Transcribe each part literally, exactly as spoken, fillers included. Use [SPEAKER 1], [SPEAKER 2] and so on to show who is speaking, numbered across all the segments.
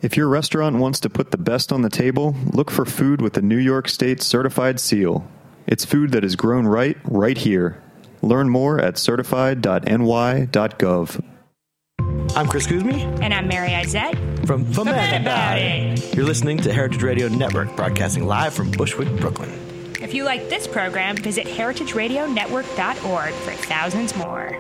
[SPEAKER 1] If your restaurant wants to put the best on the table, look for food with the New York State Certified Seal. It's food that is grown right, right here. Learn more at certified dot n y dot gov.
[SPEAKER 2] I'm Chris Kuzmi.
[SPEAKER 3] And I'm Mary Izette.
[SPEAKER 2] From Foment About It. You're listening to Heritage Radio Network, broadcasting live from Bushwick, Brooklyn.
[SPEAKER 3] If you like this program, visit heritage radio network dot org for thousands more.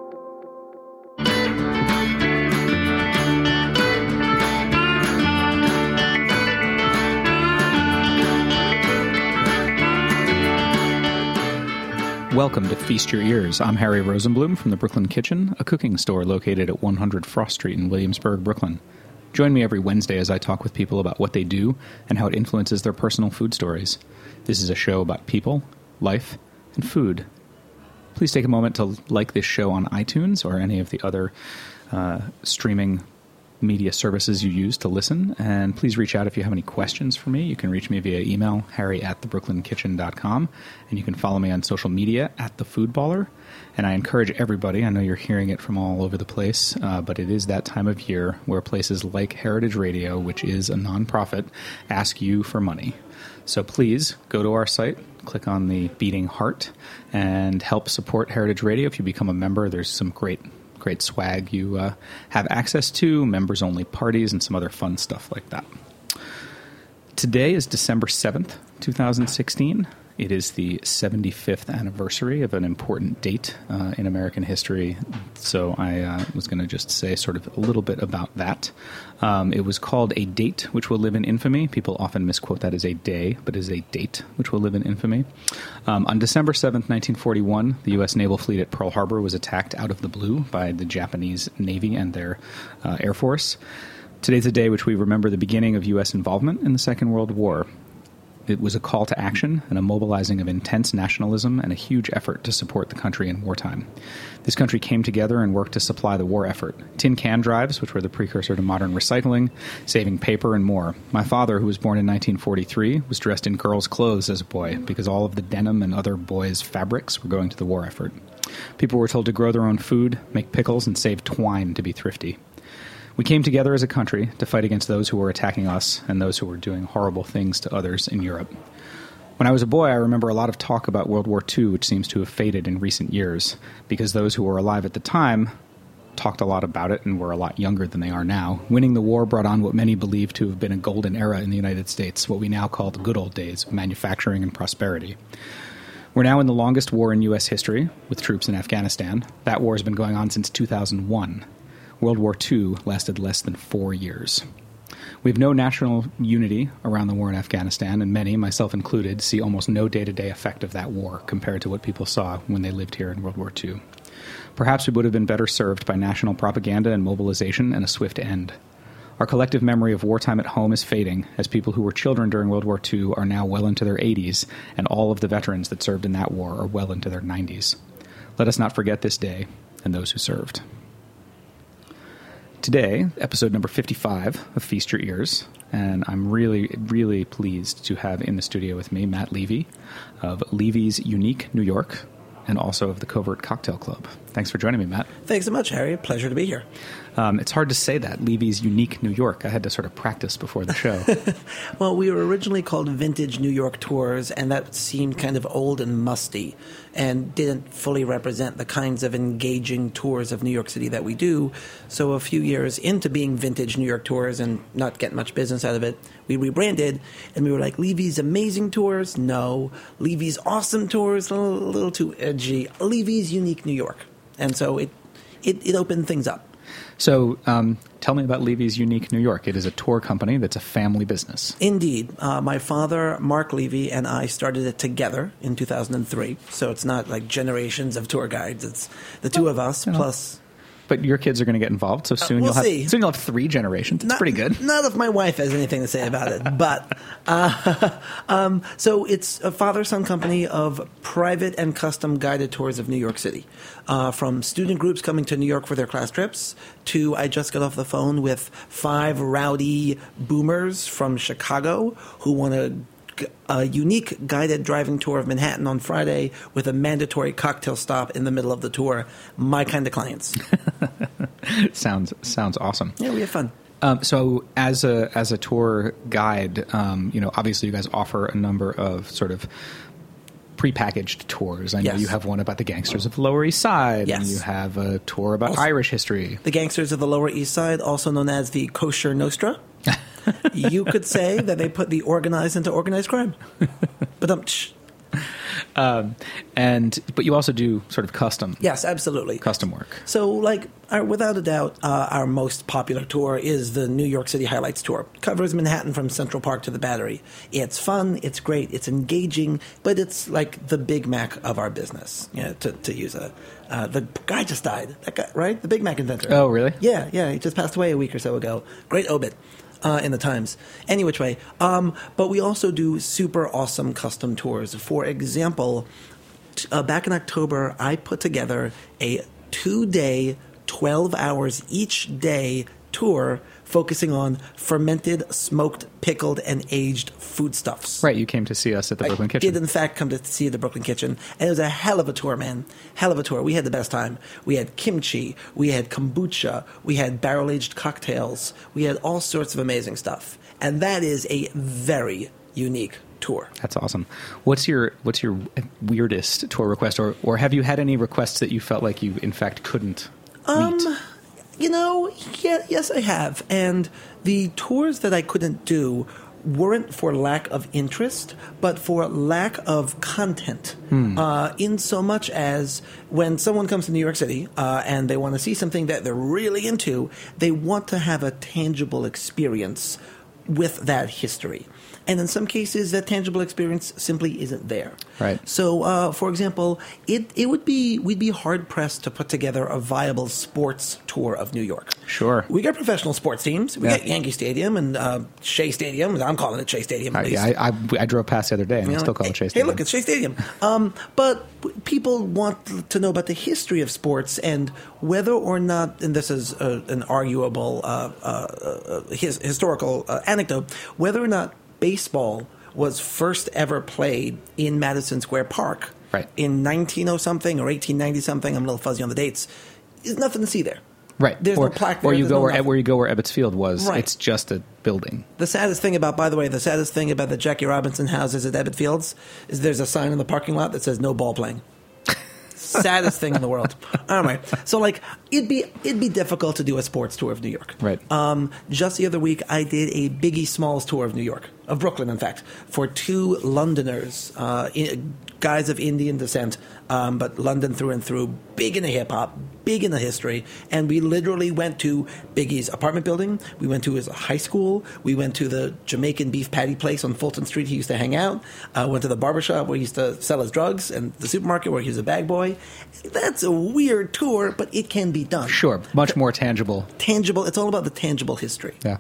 [SPEAKER 4] Welcome to Feast Your Ears. I'm Harry Rosenblum from the Brooklyn Kitchen, a cooking store located at one hundred Frost Street in Williamsburg, Brooklyn. Join me every Wednesday as I talk with people about what they do and how it influences their personal food stories. This is a show about people, life, and food. Please take a moment to like this show on iTunes or any of the other uh, streaming media services you use to listen. And please reach out if you have any questions for me. You can reach me via email, harry at the brooklyn kitchen dot com. And you can follow me on social media at The Food Baller. And I encourage everybody, I know you're hearing it from all over the place, uh, but it is that time of year where places like Heritage Radio, which is a nonprofit, ask you for money. So please go to our site, click on the beating heart, and help support Heritage Radio. If you become a member, there's some great Great swag you uh, have access to, members-only parties, and some other fun stuff like that. Today is December seventh, twenty sixteen. It is the seventy-fifth anniversary of an important date uh, in American history, so I uh, was going to just say sort of a little bit about that. Um, it was called a date which will live in infamy. People often misquote that as a day, but it is a date which will live in infamy. Um, on December seventh, nineteen forty-one, the U S naval fleet at Pearl Harbor was attacked out of the blue by the Japanese Navy and their uh, Air Force. Today's a day which we remember the beginning of U S involvement in the Second World War. It was a call to action and a mobilizing of intense nationalism and a huge effort to support the country in wartime. This country came together and worked to supply the war effort. Tin can drives, which were the precursor to modern recycling, saving paper, and more. My father, who was born in nineteen forty-three, was dressed in girls' clothes as a boy because all of the denim and other boys' fabrics were going to the war effort. People were told to grow their own food, make pickles, and save twine to be thrifty. We came together as a country to fight against those who were attacking us and those who were doing horrible things to others in Europe. When I was a boy, I remember a lot of talk about World War Two, which seems to have faded in recent years, because those who were alive at the time talked a lot about it and were a lot younger than they are now. Winning the war brought on what many believe to have been a golden era in the United States, what we now call the good old days of manufacturing and prosperity. We're now in the longest war in U S history, with troops in Afghanistan. That war has been going on since two thousand one. World War Two lasted less than four years. We have no national unity around the war in Afghanistan, and many, myself included, see almost no day-to-day effect of that war compared to what people saw when they lived here in World War Two. Perhaps we would have been better served by national propaganda and mobilization and a swift end. Our collective memory of wartime at home is fading, as people who were children during World War Two are now well into their eighties, and all of the veterans that served in that war are well into their nineties. Let us not forget this day and those who served. Today, episode number fifty-five of Feast Your Ears, and I'm really, really pleased to have in the studio with me Matt Levy of Levy's Unique New York, and also of the Covert Cocktail Club. Thanks for joining me, Matt.
[SPEAKER 2] Thanks so much, Harry. Pleasure to be here.
[SPEAKER 4] Um, it's hard to say that, Levy's Unique New York. I had to sort of practice before the show.
[SPEAKER 2] Well, we were originally called Vintage New York Tours, and that seemed kind of old and musty and didn't fully represent the kinds of engaging tours of New York City that we do. So a few years into being Vintage New York Tours and not getting much business out of it, we rebranded, and we were like, Levy's Amazing Tours? No. Levy's Awesome Tours? A little, a little too edgy. Levy's Unique New York. And so it, it, it opened things up.
[SPEAKER 4] So um, tell me about Levy's Unique New York. It is a tour company that's a family business.
[SPEAKER 2] Indeed. Uh, my father, Mark Levy, and I started it together in two thousand three. So it's not like generations of tour guides. It's the two of us, you know, plus...
[SPEAKER 4] But your kids are going to get involved, so soon,
[SPEAKER 2] uh, we'll
[SPEAKER 4] you'll have,
[SPEAKER 2] see.
[SPEAKER 4] soon you'll have three generations. It's
[SPEAKER 2] not,
[SPEAKER 4] pretty good.
[SPEAKER 2] Not if my wife has anything to say about it. But uh, um, so it's a father-son company of private and custom guided tours of New York City, uh, from student groups coming to New York for their class trips to I just got off the phone with five rowdy boomers from Chicago who want to a unique guided driving tour of Manhattan on Friday with a mandatory cocktail stop in the middle of the tour. My kind of clients.
[SPEAKER 4] sounds sounds awesome.
[SPEAKER 2] Yeah, we have fun.
[SPEAKER 4] Um, so as a as a tour guide, um, you know, obviously you guys offer a number of sort of prepackaged tours. I know
[SPEAKER 2] Yes.
[SPEAKER 4] you have one about the gangsters of the Lower East Side,
[SPEAKER 2] Yes.
[SPEAKER 4] and you have a tour about
[SPEAKER 2] Also-
[SPEAKER 4] Irish history.
[SPEAKER 2] The gangsters of the Lower East Side, also known as the Kosher Nostra. You could say that they put the organized into organized crime. But um, tsh.
[SPEAKER 4] Um, and but you also do sort of custom
[SPEAKER 2] Yes, absolutely.
[SPEAKER 4] custom work.
[SPEAKER 2] So, like, our, without a doubt, uh, our most popular tour is the New York City Highlights Tour. Covers Manhattan from Central Park to the Battery. It's fun, it's great, it's engaging, but it's like the Big Mac of our business, you know, to, to use a... Uh, the guy just died, that guy, right? The Big Mac inventor.
[SPEAKER 4] Oh, really?
[SPEAKER 2] Yeah, yeah, he just passed away a week or so ago. Great obit. Uh, in the Times. Any which way. Um, but we also do super awesome custom tours. For example, t- uh, back in October, I put together a two-day, twelve hours each day tour focusing on fermented, smoked, pickled, and aged foodstuffs.
[SPEAKER 4] Right, you came to see us at the
[SPEAKER 2] I
[SPEAKER 4] Brooklyn Kitchen.
[SPEAKER 2] did, in fact, come to see the Brooklyn Kitchen. And it was a hell of a tour, man. Hell of a tour. We had the best time. We had kimchi. We had kombucha. We had barrel-aged cocktails. We had all sorts of amazing stuff. And that is a very unique tour.
[SPEAKER 4] That's awesome. What's your what's your weirdest tour request, or or have you had any requests that you felt like you in fact couldn't
[SPEAKER 2] Um,
[SPEAKER 4] meet?
[SPEAKER 2] You know, yeah, yes, I have. And the tours that I couldn't do weren't for lack of interest, but for lack of content. Uh, in so much as when someone comes to New York City uh, and they want to see something that they're really into, they want to have a tangible experience with that history. And in some cases, that tangible experience simply isn't there.
[SPEAKER 4] Right.
[SPEAKER 2] So, uh, for example, it, it would be we'd be hard pressed to put together a viable sports tour of New York.
[SPEAKER 4] Sure.
[SPEAKER 2] We got professional sports teams. We
[SPEAKER 4] Yeah.
[SPEAKER 2] got Yankee Stadium and uh, Shea Stadium. I'm calling it Shea Stadium.
[SPEAKER 4] I,
[SPEAKER 2] At least.
[SPEAKER 4] yeah, I, I, I drove past the other day and
[SPEAKER 2] You
[SPEAKER 4] I
[SPEAKER 2] know,
[SPEAKER 4] still call it Chase
[SPEAKER 2] Hey,
[SPEAKER 4] Stadium.
[SPEAKER 2] look, it's Shea Stadium. Um, but w- people want to know about the history of sports and whether or not, and this is uh, an arguable uh, uh, uh, his, historical uh, anecdote, whether or not baseball was first ever played in Madison Square Park
[SPEAKER 4] Right.
[SPEAKER 2] in nineteen oh something or eighteen ninety something. I'm a little fuzzy on the dates. There's nothing to see there.
[SPEAKER 4] Right.
[SPEAKER 2] There's
[SPEAKER 4] or,
[SPEAKER 2] no plaque
[SPEAKER 4] Or
[SPEAKER 2] there,
[SPEAKER 4] you
[SPEAKER 2] there's
[SPEAKER 4] go
[SPEAKER 2] no
[SPEAKER 4] where,
[SPEAKER 2] nothing.
[SPEAKER 4] where you go where Ebbets Field was.
[SPEAKER 2] Right.
[SPEAKER 4] It's just a building.
[SPEAKER 2] The saddest thing about, by the way, the saddest thing about the Jackie Robinson houses at Ebbets Fields is there's a sign in the parking lot that says no ball playing. Saddest thing in the world. Anyway, so like it'd be it'd be difficult to do a sports tour of New York.
[SPEAKER 4] Right.
[SPEAKER 2] Um, just the other week, I did a Biggie Smalls tour of New York, of Brooklyn, in fact, for two Londoners, uh, in, guys of Indian descent, um, but London through and through, big into hip hop, big into history, and we literally went to Biggie's apartment building. We went to his high school. We went to the Jamaican beef patty place on Fulton Street. He used to hang out. Uh, went to the barbershop where he used to sell his drugs, and the supermarket where he was a bag boy. That's a weird tour, but it can be done.
[SPEAKER 4] Sure. Much more tangible.
[SPEAKER 2] Tangible. It's all about the tangible history.
[SPEAKER 4] Yeah.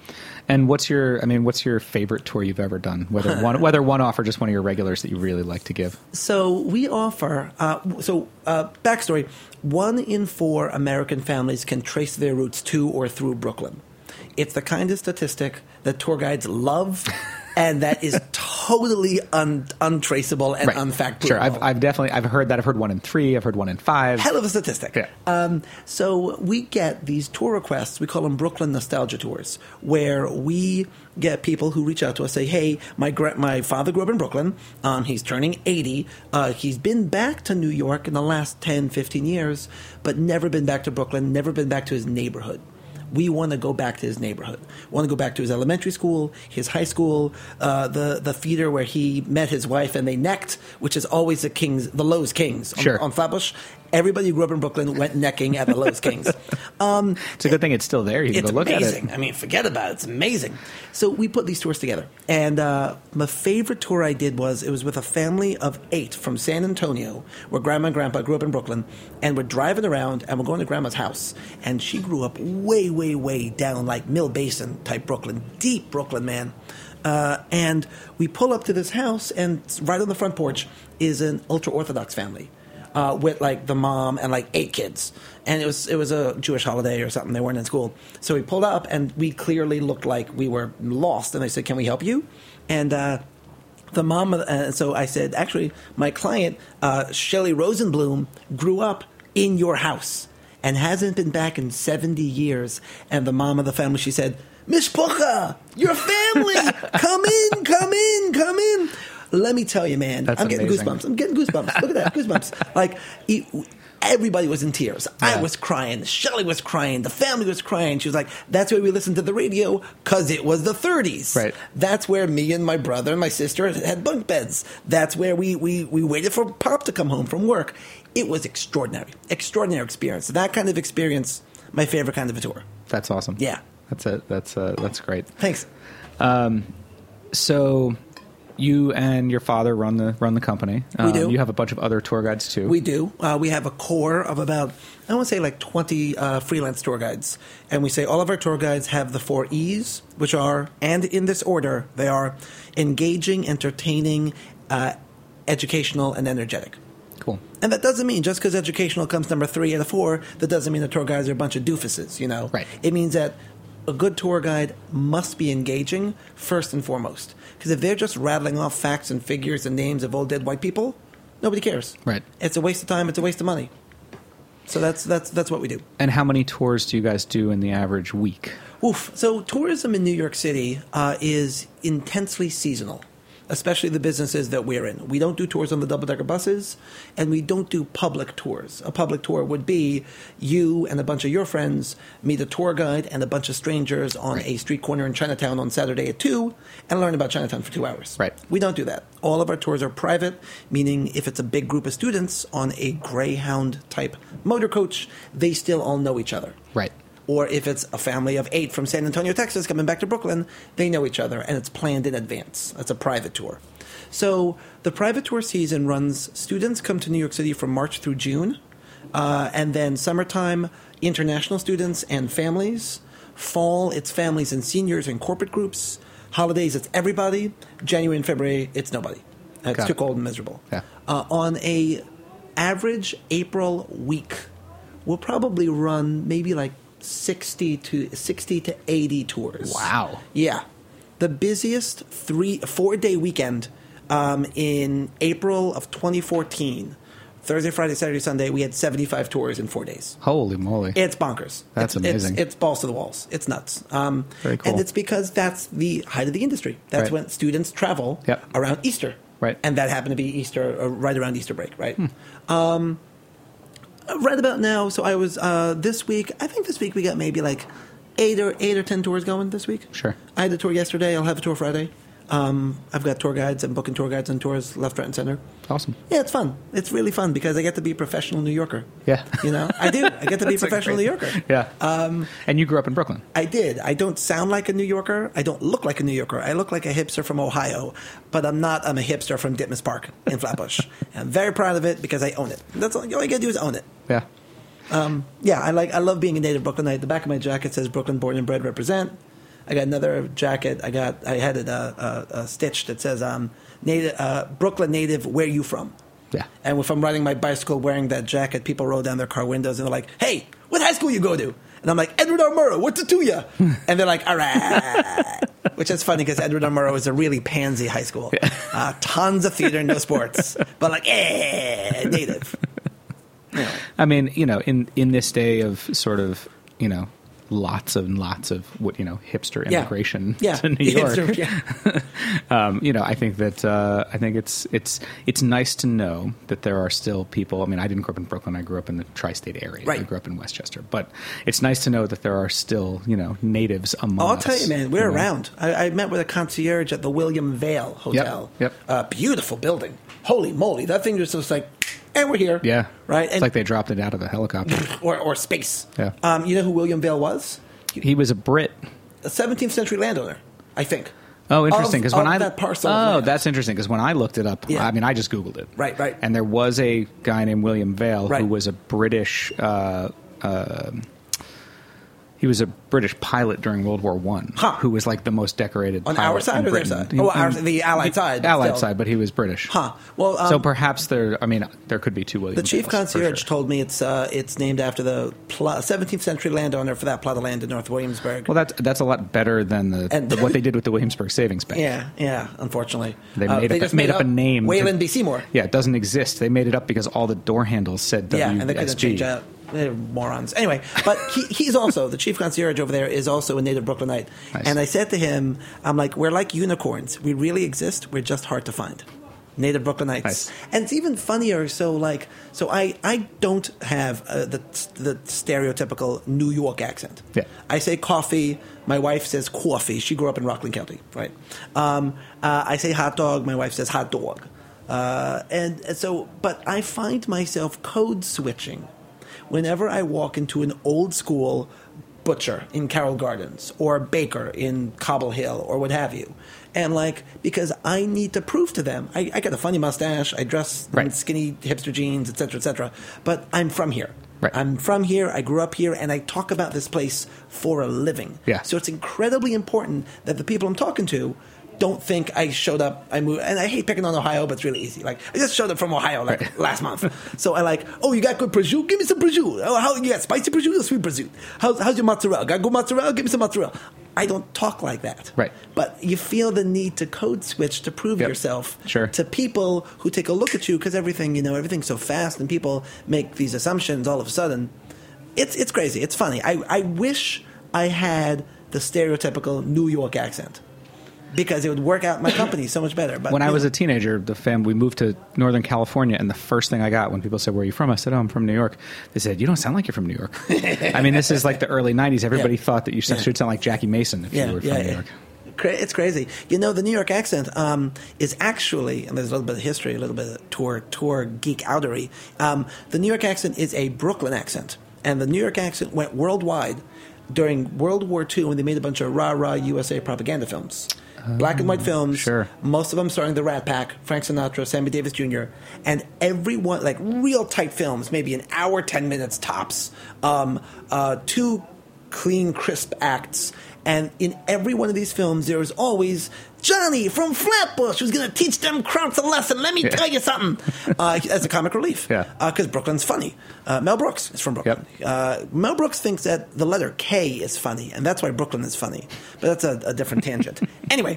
[SPEAKER 4] And what's your, I mean, what's your favorite tour you've ever done? Whether one, whether one off or just one of your regulars that you really like to give?
[SPEAKER 2] So we offer, uh, so uh, backstory, one in four American families can trace their roots to or through Brooklyn. It's the kind of statistic that tour guides love and that is totally un- untraceable and
[SPEAKER 4] Right.
[SPEAKER 2] unfact
[SPEAKER 4] Sure.
[SPEAKER 2] provable.
[SPEAKER 4] I've, I've definitely, I've heard that. I've heard one in three. I've heard one in five.
[SPEAKER 2] Hell of a statistic.
[SPEAKER 4] Yeah.
[SPEAKER 2] Um, so we get these tour requests. We call them Brooklyn Nostalgia Tours, where we get people who reach out to us, say, hey, my gra- my father grew up in Brooklyn. Um, he's turning eighty. Uh, he's been back to New York in the last ten, fifteen years, but never been back to Brooklyn, never been back to his neighborhood. We want to go back to his neighborhood. We want to go back to his elementary school, his high school, uh, the the theater where he met his wife and they necked, which is always the Kings, the Lowe's Kings on,
[SPEAKER 4] Sure.
[SPEAKER 2] on Flatbush. Everybody who grew up in Brooklyn went necking at the Lowe's Kings. Um,
[SPEAKER 4] It's a good thing it's still there. You can
[SPEAKER 2] it's
[SPEAKER 4] go look
[SPEAKER 2] amazing.
[SPEAKER 4] at it.
[SPEAKER 2] I mean, forget about it. It's amazing. So we put these tours together. And uh, my favorite tour I did was, it was with a family of eight from San Antonio, where Grandma and Grandpa grew up in Brooklyn. And we're driving around, and we're going to Grandma's house. And she grew up way, way, way down, like Mill Basin type Brooklyn. Deep Brooklyn, man. Uh, and we pull up to this house, and right on the front porch is an ultra-Orthodox family. Uh, with like the mom and like eight kids, and it was it was a Jewish holiday or something. They weren't in school, so we pulled up and we clearly looked like we were lost. And I said, "Can we help you?" And uh, the mom, uh, so I said, "Actually, my client uh, Shelley Rosenblum grew up in your house." and hasn't been back in seventy years. And the mom of the family, she said, Mishpocha, your family, come in, come in, come in. Let me tell you, man,
[SPEAKER 4] That's
[SPEAKER 2] I'm getting
[SPEAKER 4] amazing.
[SPEAKER 2] goosebumps. I'm getting goosebumps. Look at that, goosebumps. Like, he, everybody was in tears.
[SPEAKER 4] Yeah.
[SPEAKER 2] I was crying. Shelley was crying. The family was crying. She was like, that's where we listened to the radio because it was the thirties.
[SPEAKER 4] Right.
[SPEAKER 2] That's where me and my brother and my sister had bunk beds. That's where we, we, we waited for Pop to come home from work. It was extraordinary. Extraordinary experience. That kind of experience, my favorite kind of a tour.
[SPEAKER 4] That's awesome.
[SPEAKER 2] Yeah.
[SPEAKER 4] That's it. That's uh, that's great.
[SPEAKER 2] Thanks.
[SPEAKER 4] So, you and your father run the run the company.
[SPEAKER 2] We do.
[SPEAKER 4] You have a bunch of other tour guides too.
[SPEAKER 2] We do. Uh, we have a core of about, I want to say like twenty uh, freelance tour guides. And we say all of our tour guides have the four E's, which are, and in this order, they are engaging, entertaining, uh, educational, and energetic.
[SPEAKER 4] Cool.
[SPEAKER 2] And that doesn't mean just because educational comes number three and a four, that doesn't mean the tour guides are a bunch of doofuses, you know?
[SPEAKER 4] Right.
[SPEAKER 2] It means that a good tour guide must be engaging first and foremost. Because if they're just rattling off facts and figures and names of old dead white people, nobody cares.
[SPEAKER 4] Right.
[SPEAKER 2] It's a waste of time. It's a waste of money. So that's that's that's what we do.
[SPEAKER 4] And how many tours do you guys do in the average week?
[SPEAKER 2] Oof. So tourism in New York City uh, is intensely seasonal, especially the businesses that we're in. We don't do tours on the double-decker buses, and we don't do public tours. A public tour would be you and a bunch of your friends meet a tour guide and a bunch of strangers on
[SPEAKER 4] Right.
[SPEAKER 2] a street corner in Chinatown on Saturday at two and learn about Chinatown for two hours.
[SPEAKER 4] Right.
[SPEAKER 2] We don't do that. All of our tours are private, meaning if it's a big group of students on a Greyhound-type motor coach, they still all know each other.
[SPEAKER 4] Right.
[SPEAKER 2] Or if it's a family of eight from San Antonio, Texas, coming back to Brooklyn, they know each other, and it's planned in advance. That's a private tour. So the private tour season runs, students come to New York City from March through June, uh, and then summertime, international students and families. Fall, it's families and seniors and corporate groups. Holidays, it's everybody. January and February, it's nobody. It's
[SPEAKER 4] Got
[SPEAKER 2] too
[SPEAKER 4] it.
[SPEAKER 2] cold and miserable.
[SPEAKER 4] Yeah.
[SPEAKER 2] Uh, on a average April week, we'll probably run maybe like sixty to sixty to eighty tours.
[SPEAKER 4] Wow.
[SPEAKER 2] Yeah. The busiest three four day weekend um, in April of twenty fourteen, Thursday, Friday, Saturday, Sunday, we had seventy-five tours in four days.
[SPEAKER 4] Holy moly.
[SPEAKER 2] It's bonkers.
[SPEAKER 4] That's
[SPEAKER 2] it's,
[SPEAKER 4] amazing.
[SPEAKER 2] It's, it's balls to the walls. It's nuts. Um,
[SPEAKER 4] Very cool.
[SPEAKER 2] And it's because that's the height of the industry. That's
[SPEAKER 4] Right.
[SPEAKER 2] when students travel
[SPEAKER 4] Yep.
[SPEAKER 2] around Easter.
[SPEAKER 4] Right.
[SPEAKER 2] And that happened to be Easter, uh, right around Easter break, right? Um, right about now, so I was, uh, this week, I think this week we got maybe like eight or eight or ten tours going this week.
[SPEAKER 4] Sure.
[SPEAKER 2] I had a tour yesterday. I'll have a tour Friday. Um, I've got tour guides. I'm booking tour guides and tours left, right, and center.
[SPEAKER 4] Awesome.
[SPEAKER 2] Yeah, it's fun. It's really fun because I get to be a professional New Yorker.
[SPEAKER 4] Yeah.
[SPEAKER 2] You know, I do. I get to be a
[SPEAKER 4] That's a
[SPEAKER 2] professional
[SPEAKER 4] great-
[SPEAKER 2] New Yorker.
[SPEAKER 4] Yeah.
[SPEAKER 2] Um,
[SPEAKER 4] and you grew up in Brooklyn.
[SPEAKER 2] I did. I don't sound like a New Yorker. I don't look like a New Yorker. I look like a hipster from Ohio, but I'm not. I'm a hipster from Ditmas Park in Flatbush. And I'm very proud of it because I own it. That's all, all you got to do is own it.
[SPEAKER 4] Yeah.
[SPEAKER 2] Um, yeah, I like. I love being a native Brooklynite. The back of my jacket says "Brooklyn, born and bred, represent." I got another jacket. I got. I had it uh, uh, uh, stitched that says um, "Native uh, Brooklyn native. Where you from?"
[SPEAKER 4] Yeah.
[SPEAKER 2] And if I'm riding my bicycle wearing that jacket, people roll down their car windows and they're like, "Hey, what high school you go to?" And I'm like, "Edward R. Murrow, what's it to ya?" And they're like, "All right." Which is funny because Edward R. Murrow is a really pansy high school. Uh, tons of theater, no sports. But like, eh, native. Anyway.
[SPEAKER 4] I mean, you know, in, in this day of sort of, you know, lots and lots of what, you know, hipster
[SPEAKER 2] Yeah.
[SPEAKER 4] immigration
[SPEAKER 2] Yeah.
[SPEAKER 4] to New York.
[SPEAKER 2] Hipster, yeah.
[SPEAKER 4] um, you know, I think that uh, I think it's it's it's nice to know that there are still people. I mean, I didn't grow up in Brooklyn. I grew up in the tri-state area.
[SPEAKER 2] Right.
[SPEAKER 4] I grew up in Westchester. But it's nice to know that there are still, you know, natives among
[SPEAKER 2] I'll
[SPEAKER 4] us.
[SPEAKER 2] tell you, man, we're
[SPEAKER 4] you know?
[SPEAKER 2] around. I, I met with a concierge at the William Vale Hotel.
[SPEAKER 4] Yep, yep.
[SPEAKER 2] Uh, beautiful building. Holy moly. That thing was just like, and we're here.
[SPEAKER 4] Yeah.
[SPEAKER 2] Right?
[SPEAKER 4] It's
[SPEAKER 2] And,
[SPEAKER 4] like they dropped it out of a helicopter.
[SPEAKER 2] or, or space.
[SPEAKER 4] Yeah.
[SPEAKER 2] Um, you know who William Vale was?
[SPEAKER 4] He was a Brit.
[SPEAKER 2] A seventeenth century landowner, I think.
[SPEAKER 4] Oh, interesting. Because
[SPEAKER 2] Of-
[SPEAKER 4] when
[SPEAKER 2] of
[SPEAKER 4] I
[SPEAKER 2] that parcel of
[SPEAKER 4] oh,
[SPEAKER 2] land.
[SPEAKER 4] that's interesting. Because when I looked it up,
[SPEAKER 2] Yeah.
[SPEAKER 4] I mean, I just Googled it.
[SPEAKER 2] Right, right.
[SPEAKER 4] And there was a guy named William Vale
[SPEAKER 2] Right.
[SPEAKER 4] who was a British. Uh, uh, he was a British pilot during World War One,
[SPEAKER 2] Huh.
[SPEAKER 4] who was like the most decorated
[SPEAKER 2] On
[SPEAKER 4] pilot
[SPEAKER 2] our side
[SPEAKER 4] in
[SPEAKER 2] or their
[SPEAKER 4] Britain.
[SPEAKER 2] side?
[SPEAKER 4] He-
[SPEAKER 2] Oh, our-
[SPEAKER 4] he-
[SPEAKER 2] the Allied side, but
[SPEAKER 4] Allied
[SPEAKER 2] still.
[SPEAKER 4] side, but he was British.
[SPEAKER 2] Huh. Well, um,
[SPEAKER 4] so perhaps there. I mean, there could be two William.
[SPEAKER 2] the chief
[SPEAKER 4] Vales, for
[SPEAKER 2] concierge
[SPEAKER 4] sure.
[SPEAKER 2] told me it's uh, it's named after the pl- seventeenth century landowner for that plot of land in North Williamsburg.
[SPEAKER 4] Well, that's that's a lot better than the,
[SPEAKER 2] And-
[SPEAKER 4] the what they did with the Williamsburg Savings Bank.
[SPEAKER 2] yeah, yeah. Unfortunately,
[SPEAKER 4] They
[SPEAKER 2] Uh,
[SPEAKER 4] made up,
[SPEAKER 2] just
[SPEAKER 4] made up a name. to-
[SPEAKER 2] Wayland B. Seymour.
[SPEAKER 4] Yeah, it doesn't exist. They made it up because all the door handles said
[SPEAKER 2] Yeah,
[SPEAKER 4] W S G.
[SPEAKER 2] and they couldn't change out. They're morons. Anyway, but he, he's also, the chief concierge over there is also a native Brooklynite.
[SPEAKER 4] Nice.
[SPEAKER 2] And I said to him, I'm like, we're like unicorns. We really exist. We're just hard to find. Native Brooklynites.
[SPEAKER 4] Nice.
[SPEAKER 2] And it's even funnier. So, like, so I, I don't have uh, the the stereotypical New York accent.
[SPEAKER 4] Yeah.
[SPEAKER 2] I say coffee. My wife says coffee. She grew up in Rockland County, right? Um, uh, I say hot dog. My wife says hot dog. Uh, and, and so, but I find myself code switching whenever I walk into an old school butcher in Carroll Gardens or baker in Cobble Hill or what have you. And like, because I need to prove to them, I, I got a funny mustache, I dress
[SPEAKER 4] right.
[SPEAKER 2] in skinny hipster jeans, et cetera, et cetera, but I'm from here.
[SPEAKER 4] Right.
[SPEAKER 2] I'm from here, I grew up here, and I talk about this place for a living.
[SPEAKER 4] Yeah.
[SPEAKER 2] So it's incredibly important that the people I'm talking to don't think I showed up, I moved, and I hate picking on Ohio, but it's really easy. Like, I just showed up from Ohio, like,
[SPEAKER 4] right.
[SPEAKER 2] last month. So I like, oh, you got good prosciutto? Give me some prosciutto. Oh, how, you got spicy prosciutto or sweet prosciutto? How's, how's your mozzarella? Got good mozzarella? Give me some mozzarella. I don't talk like that.
[SPEAKER 4] Right.
[SPEAKER 2] But you feel the need to code switch to prove
[SPEAKER 4] Yep.
[SPEAKER 2] yourself
[SPEAKER 4] Sure.
[SPEAKER 2] to people who take a look at you, because everything, you know, everything's so fast, and people make these assumptions all of a sudden. It's, it's crazy. It's funny. I, I wish I had the stereotypical New York accent, because it would work out my company so much better. But
[SPEAKER 4] when I was
[SPEAKER 2] know.
[SPEAKER 4] a teenager, the fam we moved to Northern California, and the first thing I got when people said, "Where are you from?" I said, "Oh, I'm from New York." They said, "You don't sound like you're from New York." I mean, this is like the early nineties. Everybody
[SPEAKER 2] Yeah.
[SPEAKER 4] thought that you
[SPEAKER 2] Yeah.
[SPEAKER 4] should sound like Jackie Mason if
[SPEAKER 2] yeah,
[SPEAKER 4] you were from
[SPEAKER 2] yeah,
[SPEAKER 4] New
[SPEAKER 2] yeah.
[SPEAKER 4] York.
[SPEAKER 2] Cra- It's crazy. You know, the New York accent um, is actually, and there's a little bit of history, a little bit of tour tour geek outery. Um, the New York accent is a Brooklyn accent, and the New York accent went worldwide during World War Two when they made a bunch of rah-rah U S A propaganda films. Black and white films,
[SPEAKER 4] sure.
[SPEAKER 2] most of them starring the Rat Pack, Frank Sinatra, Sammy Davis Junior, and everyone, like real tight films, maybe an hour, ten minutes tops, um, uh, two clean, crisp acts. And in every one of these films, there is always Johnny from Flatbush who's going to teach them crowds a lesson. Let me
[SPEAKER 4] Yeah.
[SPEAKER 2] tell you something. Uh, as a comic relief.
[SPEAKER 4] Yeah.
[SPEAKER 2] Because uh, Brooklyn's funny. Uh, Mel Brooks is from Brooklyn.
[SPEAKER 4] Yep.
[SPEAKER 2] Uh, Mel Brooks thinks that the letter K is funny, and that's why Brooklyn is funny. But that's a, a different tangent. Anyway.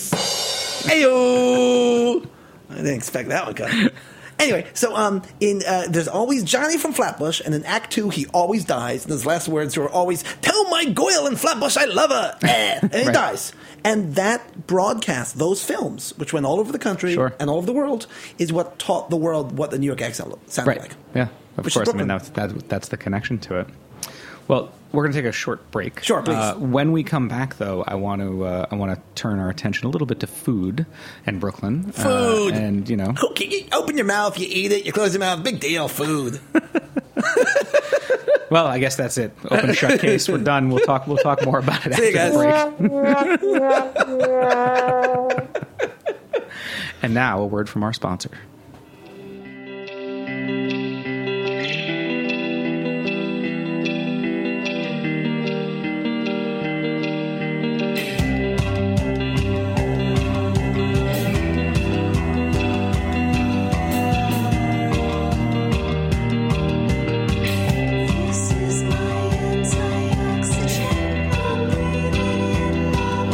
[SPEAKER 2] Ayo! I didn't expect that one coming. Anyway, so um, in uh, there's always Johnny from Flatbush, and in Act Two he always dies, and his last words are always, "Tell my Goyle in Flatbush I love her," eh, and he
[SPEAKER 4] Right.
[SPEAKER 2] dies. And that broadcast, those films, which went all over the country
[SPEAKER 4] Sure.
[SPEAKER 2] and all over the world, is what taught the world what the New York accent sounded
[SPEAKER 4] Right.
[SPEAKER 2] like.
[SPEAKER 4] Yeah. Of
[SPEAKER 2] Which is
[SPEAKER 4] course. I mean,
[SPEAKER 2] Brooklyn.
[SPEAKER 4] that's, that, that's the connection to it. Well, we're going to take a short break.
[SPEAKER 2] Sure, please.
[SPEAKER 4] Uh, when we come back, though, I want to uh, I want to turn our attention a little bit to food and Brooklyn.
[SPEAKER 2] Food.
[SPEAKER 4] Uh, and, you know.
[SPEAKER 2] Okay, you open your mouth, you eat it, you close your mouth, big deal, food.
[SPEAKER 4] Well, I guess that's it. Open shut case. We're done. We'll talk. We'll talk more about it
[SPEAKER 2] See
[SPEAKER 4] after
[SPEAKER 2] you
[SPEAKER 4] the break. And now, a word from our sponsor.
[SPEAKER 5] This is my antioxidant. I'm breathing in, I'm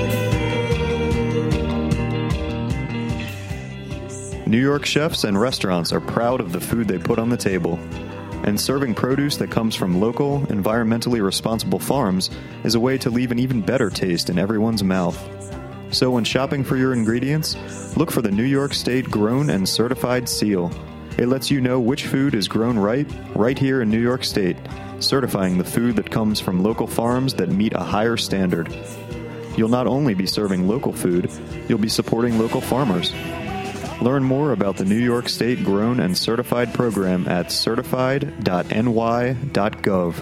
[SPEAKER 5] breathing in.
[SPEAKER 1] New York chefs and restaurants are proud of the food they put on the table. And serving produce that comes from local, environmentally responsible farms is a way to leave an even better taste in everyone's mouth. So when shopping for your ingredients, look for the New York State Grown and Certified seal. It lets you know which food is grown right, right here in New York State, certifying the food that comes from local farms that meet a higher standard. You'll not only be serving local food, you'll be supporting local farmers. Learn more about the New York State Grown and Certified program at certified dot n y dot gov.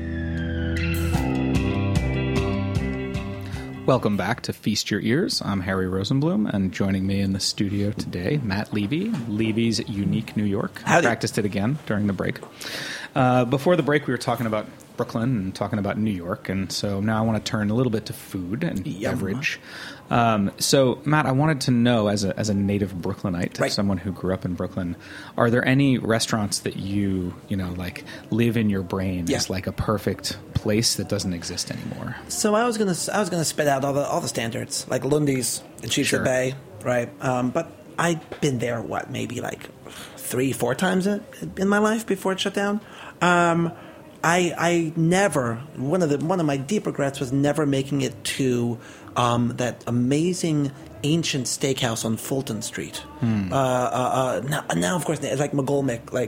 [SPEAKER 4] Welcome back to Feast Your Ears. I'm Harry Rosenblum, and joining me in the studio today, Matt Levy, Levy's Unique New York. I
[SPEAKER 2] Howdy.
[SPEAKER 4] practiced it again during the break. Uh, before the break, we were talking about Brooklyn and talking about New York, and so now I want to turn a little bit to food and
[SPEAKER 2] Yum.
[SPEAKER 4] beverage. Um, so, Matt, I wanted to know, as a as a native Brooklynite,
[SPEAKER 2] Right.
[SPEAKER 4] someone who grew up in Brooklyn, are there any restaurants that you you know like live in your brain
[SPEAKER 2] Yeah.
[SPEAKER 4] as like a perfect place that doesn't exist anymore?
[SPEAKER 2] So I was gonna I was gonna spit out all the all the standards like Lundy's and Cheapside
[SPEAKER 4] Sure.
[SPEAKER 2] Bay, right? Um, but I'd been there, what, maybe like three, four times in in my life before it shut down. Um, I I never one of the one of my deep regrets was never making it to um, that amazing ancient steakhouse on Fulton Street.
[SPEAKER 4] Hmm.
[SPEAKER 2] Uh, uh, uh, now, now, of course, it's like McGolmick, like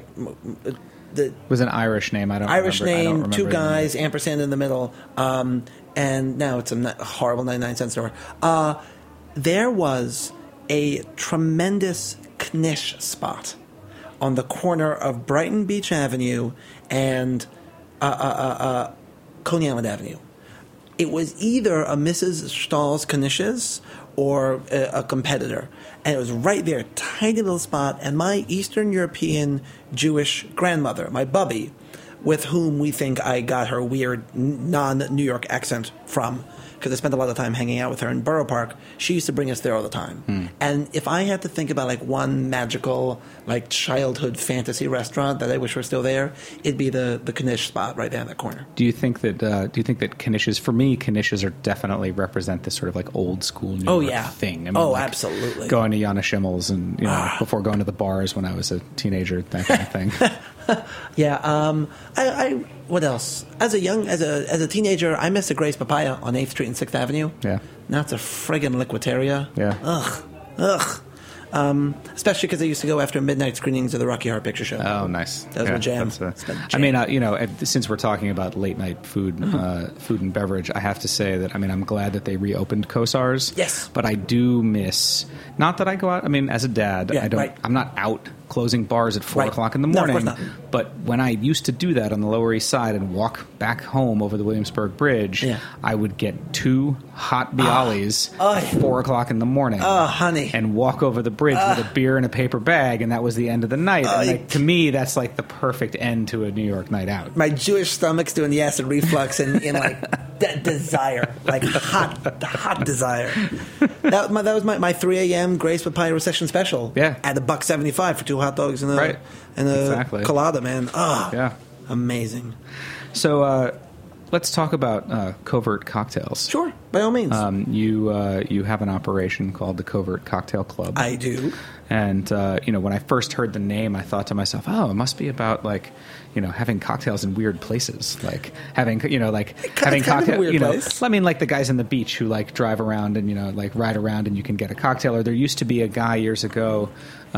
[SPEAKER 2] the
[SPEAKER 4] It was an Irish name. I don't
[SPEAKER 2] Irish
[SPEAKER 4] remember, I don't
[SPEAKER 2] name,
[SPEAKER 4] remember
[SPEAKER 2] two
[SPEAKER 4] the
[SPEAKER 2] guys,
[SPEAKER 4] name.
[SPEAKER 2] ampersand in the middle, um, and now it's a ni- horrible ninety-nine cent store. Uh, there was a tremendous knish spot on the corner of Brighton Beach Avenue and uh, uh, uh, uh, Coney Island Avenue. It was either a Missus Stahl's Knishes or a, a competitor. And it was right there, tiny little spot. And my Eastern European Jewish grandmother, my bubby, with whom we think I got her weird n- non-New York accent from, because I spent a lot of time hanging out with her in Borough Park, she used to bring us there all the time.
[SPEAKER 4] Hmm.
[SPEAKER 2] And if I had to think about like one magical, like childhood fantasy restaurant that I wish were still there, it'd be the the Knish spot right there in that corner.
[SPEAKER 4] Do you think that uh, do you think that knishes, for me, knishes are definitely represent this sort of like old school New
[SPEAKER 2] Oh,
[SPEAKER 4] York
[SPEAKER 2] yeah.
[SPEAKER 4] thing? I
[SPEAKER 2] Oh,
[SPEAKER 4] like
[SPEAKER 2] absolutely.
[SPEAKER 4] Going to Yana Schimmel's and you know before going to the bars when I was a teenager, that kind of thing.
[SPEAKER 2] Yeah. Um. I, I. What else? As a young, as a as a teenager, I missed a Grace Papaya on Eighth Street and Sixth Avenue.
[SPEAKER 4] Yeah.
[SPEAKER 2] Now it's a friggin' liquiteria.
[SPEAKER 4] Yeah.
[SPEAKER 2] Ugh. Ugh. Um. Especially because I used to go after midnight screenings of the Rocky Horror Picture Show.
[SPEAKER 4] Oh, nice.
[SPEAKER 2] That was my jam.
[SPEAKER 4] that's a-
[SPEAKER 2] It's my
[SPEAKER 4] I
[SPEAKER 2] jam.
[SPEAKER 4] mean, uh, you know, if- since we're talking about late night food,
[SPEAKER 2] Mm-hmm.
[SPEAKER 4] uh, food and beverage, I have to say that I mean, I'm glad that they reopened Kosar's.
[SPEAKER 2] Yes.
[SPEAKER 4] but I do miss. Not that I go out. I mean, as a dad,
[SPEAKER 2] Yeah,
[SPEAKER 4] I don't.
[SPEAKER 2] right.
[SPEAKER 4] I'm not out closing bars at four
[SPEAKER 2] Right.
[SPEAKER 4] o'clock in the
[SPEAKER 2] No, of
[SPEAKER 4] morning.
[SPEAKER 2] course not.
[SPEAKER 4] But when I used to do that on the Lower East Side and walk back home over the Williamsburg Bridge,
[SPEAKER 2] Yeah.
[SPEAKER 4] I would get two hot Bialys
[SPEAKER 2] Oh.
[SPEAKER 4] at four o'clock in the morning.
[SPEAKER 2] Oh, honey.
[SPEAKER 4] And walk over the bridge with a beer and a paper bag, and that was the end of the night.
[SPEAKER 2] Oh,
[SPEAKER 4] and
[SPEAKER 2] you-
[SPEAKER 4] like, to me, that's like the perfect end to a New York night out.
[SPEAKER 2] My Jewish stomach's doing the acid reflux in, in like de- desire, like hot, hot desire. That, my, that was my, my three a.m. Grace Papaya Recession special.
[SPEAKER 4] Yeah.
[SPEAKER 2] At a buck seventy-five for two hot dogs and a
[SPEAKER 4] Right.
[SPEAKER 2] and a
[SPEAKER 4] Exactly.
[SPEAKER 2] colada, man. Oh,
[SPEAKER 4] Yeah.
[SPEAKER 2] amazing.
[SPEAKER 4] So uh, let's talk about uh, Covert Cocktails.
[SPEAKER 2] Sure, by all means.
[SPEAKER 4] Um, you uh, you have an operation called the Covert Cocktail Club.
[SPEAKER 2] I do.
[SPEAKER 4] And uh, you know, when I first heard the name, I thought to myself, "Oh, it must be about like, you know, having cocktails in weird places, like having, you know, like having
[SPEAKER 2] kind of a
[SPEAKER 4] cocktail.
[SPEAKER 2] weird
[SPEAKER 4] You know,
[SPEAKER 2] place.
[SPEAKER 4] I mean, like the guys on the beach who like drive around and you know, like ride around and you can get a cocktail. Or there used to be a guy years ago.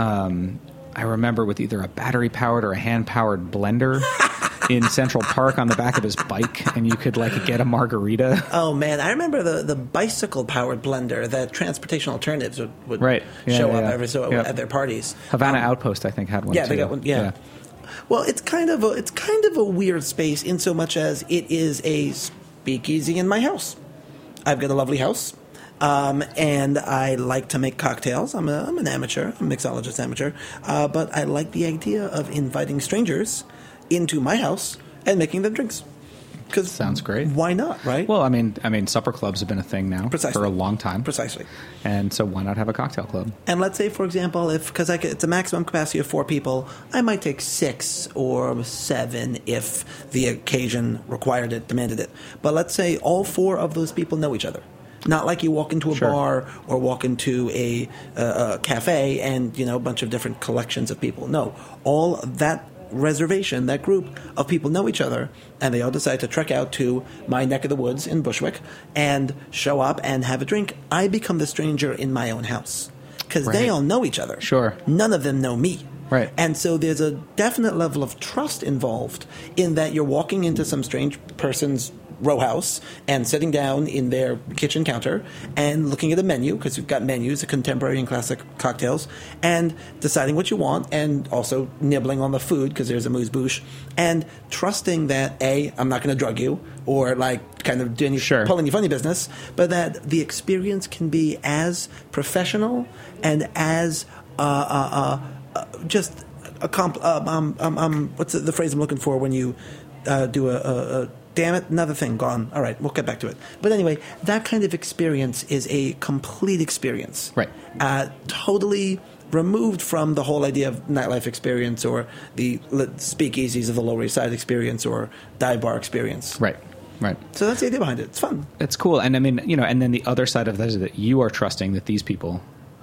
[SPEAKER 4] Um, I remember with either a battery powered or a hand powered blender in Central Park on the back of his bike, and you could like get a margarita.
[SPEAKER 2] Oh man, I remember the, the bicycle powered blender that Transportation Alternatives would, would
[SPEAKER 4] Right. Yeah,
[SPEAKER 2] show
[SPEAKER 4] yeah,
[SPEAKER 2] up
[SPEAKER 4] yeah.
[SPEAKER 2] every so
[SPEAKER 4] Yep.
[SPEAKER 2] at their parties.
[SPEAKER 4] Havana Outpost, I think, had one.
[SPEAKER 2] Yeah,
[SPEAKER 4] too.
[SPEAKER 2] they got one. Yeah. Well, it's kind of a it's kind of a weird space in so much as it is a speakeasy in my house. I've got a lovely house, um, and I like to make cocktails. I'm a I'm an amateur, I'm a mixologist amateur, uh, but I like the idea of inviting strangers into my house and making them drinks. Because
[SPEAKER 4] Sounds great.
[SPEAKER 2] Why not? Right?
[SPEAKER 4] Well, I mean, I mean, supper clubs have been a thing now
[SPEAKER 2] Precisely.
[SPEAKER 4] for a long time.
[SPEAKER 2] Precisely.
[SPEAKER 4] And so, why not have a cocktail club?
[SPEAKER 2] And let's say, for example, if because it's a maximum capacity of four people, I might take six or seven if the occasion required it, demanded it. But let's say all four of those people know each other. Not like you walk into a
[SPEAKER 4] Sure.
[SPEAKER 2] bar or walk into a, uh, a cafe and you know a bunch of different collections of people. No, all that reservation, that group of people know each other, and they all decide to trek out to my neck of the woods in Bushwick and show up and have a drink. I become the stranger in my own house because
[SPEAKER 4] Right.
[SPEAKER 2] they all know each other.
[SPEAKER 4] Sure.
[SPEAKER 2] None of them know me.
[SPEAKER 4] Right.
[SPEAKER 2] And so there's a definite level of trust involved in that you're walking into some strange person's row house and sitting down in their kitchen counter and looking at a menu, because we've got menus of contemporary and classic cocktails, and deciding what you want and also nibbling on the food because there's a amuse-bouche, and trusting that A, I'm not going to drug you or like kind of doing
[SPEAKER 4] Sure.
[SPEAKER 2] pulling your funny business, but that the experience can be as professional and as uh, uh, uh, uh, just a comp- um, um, um, um, what's the, the phrase I'm looking for when you uh, do a, a, a damn it, another thing gone. All right, we'll get back to it. But anyway, that kind of experience is a complete experience.
[SPEAKER 4] Right.
[SPEAKER 2] Uh, totally removed from the whole idea of nightlife experience or the li- speakeasies of the Lower East Side experience or dive bar experience.
[SPEAKER 4] Right. Right.
[SPEAKER 2] So that's the idea behind it. It's fun.
[SPEAKER 4] It's cool. And I mean, you know, and then the other side of that is that you are trusting that these people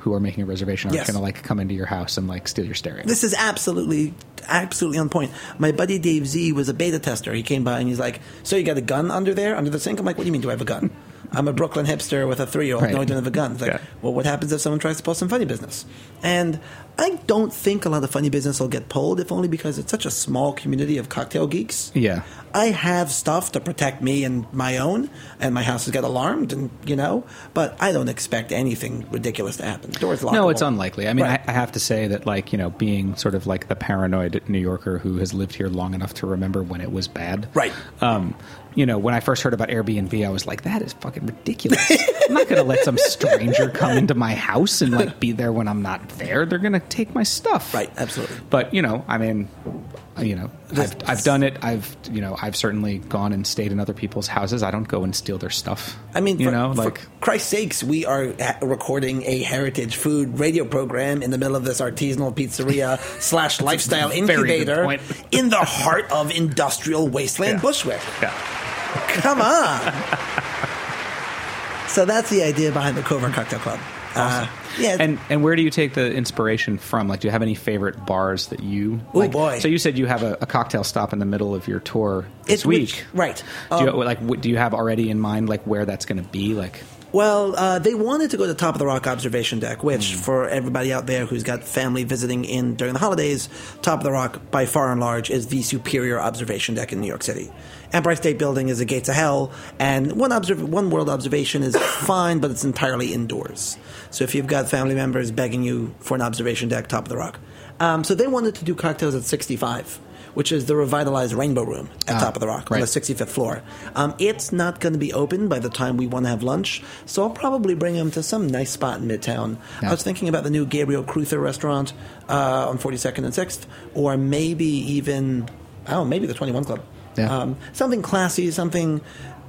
[SPEAKER 4] who are making a reservation aren't
[SPEAKER 2] Yes.
[SPEAKER 4] going to like come into your house and like steal your stereo.
[SPEAKER 2] This is absolutely, absolutely on point. My buddy Dave Z was a beta tester. He came by and he's like, "So you got a gun under there, under the sink?" I'm like, "What do you mean? Do I have a gun? I'm a Brooklyn hipster with a three-year-old.
[SPEAKER 4] Right.
[SPEAKER 2] No, I don't have a gun." It's like,
[SPEAKER 4] Yeah.
[SPEAKER 2] well, what happens if someone tries to pull some funny business? And I don't think a lot of funny business will get pulled, if only because it's such a small community of cocktail geeks.
[SPEAKER 4] Yeah.
[SPEAKER 2] I have stuff to protect me and my own, and my house has got alarmed, and you know, but I don't expect anything ridiculous to happen. The door's lockable.
[SPEAKER 4] No, it's unlikely. I mean,
[SPEAKER 2] Right.
[SPEAKER 4] I, I have to say that, like, you know, being sort of like the paranoid New Yorker who has lived here long enough to remember when it was bad.
[SPEAKER 2] Right.
[SPEAKER 4] Um, you know, when I first heard about Airbnb, I was like, that is fucking ridiculous. I'm not going to let some stranger come into my house and, like, be there when I'm not there. They're going to take my stuff.
[SPEAKER 2] Right, absolutely.
[SPEAKER 4] But, you know, I mean, you know, I've, I've done it. I've, you know, I've certainly gone and stayed in other people's houses. I don't go and steal their stuff.
[SPEAKER 2] I mean,
[SPEAKER 4] you
[SPEAKER 2] for,
[SPEAKER 4] know,
[SPEAKER 2] for
[SPEAKER 4] like,
[SPEAKER 2] Christ's sakes, we are ha- recording a heritage food radio program in the middle of this artisanal pizzeria slash lifestyle
[SPEAKER 4] Very good
[SPEAKER 2] incubator
[SPEAKER 4] point.
[SPEAKER 2] in the heart of industrial wasteland
[SPEAKER 4] Yeah.
[SPEAKER 2] Bushwick.
[SPEAKER 4] yeah.
[SPEAKER 2] Come on. So that's the idea behind the Covert Cocktail Club. Uh, yeah,
[SPEAKER 4] And and where do you take the inspiration from? Like, do you have any favorite bars that you?
[SPEAKER 2] Oh,
[SPEAKER 4] like?
[SPEAKER 2] boy.
[SPEAKER 4] So you said you have a, a cocktail stop in the middle of your tour this
[SPEAKER 2] It's
[SPEAKER 4] week,
[SPEAKER 2] which- right.
[SPEAKER 4] Do you,
[SPEAKER 2] Um,
[SPEAKER 4] like, what, do you have already in mind like where that's going to be? Like,
[SPEAKER 2] Well, uh, they wanted to go to Top of the Rock Observation Deck, which,
[SPEAKER 4] Hmm.
[SPEAKER 2] for everybody out there who's got family visiting in during the holidays, Top of the Rock, by far and large, is the superior observation deck in New York City. Empire State Building is the gates of hell, and one observ- one world observation is fine, but it's entirely indoors. So if you've got family members begging you for an observation deck, Top of the Rock. Um, so they wanted to do cocktails at sixty-five, which is the revitalized Rainbow Room at
[SPEAKER 4] Ah,
[SPEAKER 2] Top of the Rock on
[SPEAKER 4] right.
[SPEAKER 2] the sixty-fifth floor. Um, it's not going to be open by the time we want to have lunch, so I'll probably bring them to some nice spot in Midtown.
[SPEAKER 4] Yeah.
[SPEAKER 2] I was thinking about the new Gabriel Cruther restaurant uh, on forty-second and sixth, or maybe even, I don't know, maybe the twenty-one Club.
[SPEAKER 4] Yeah.
[SPEAKER 2] Um, something classy, something...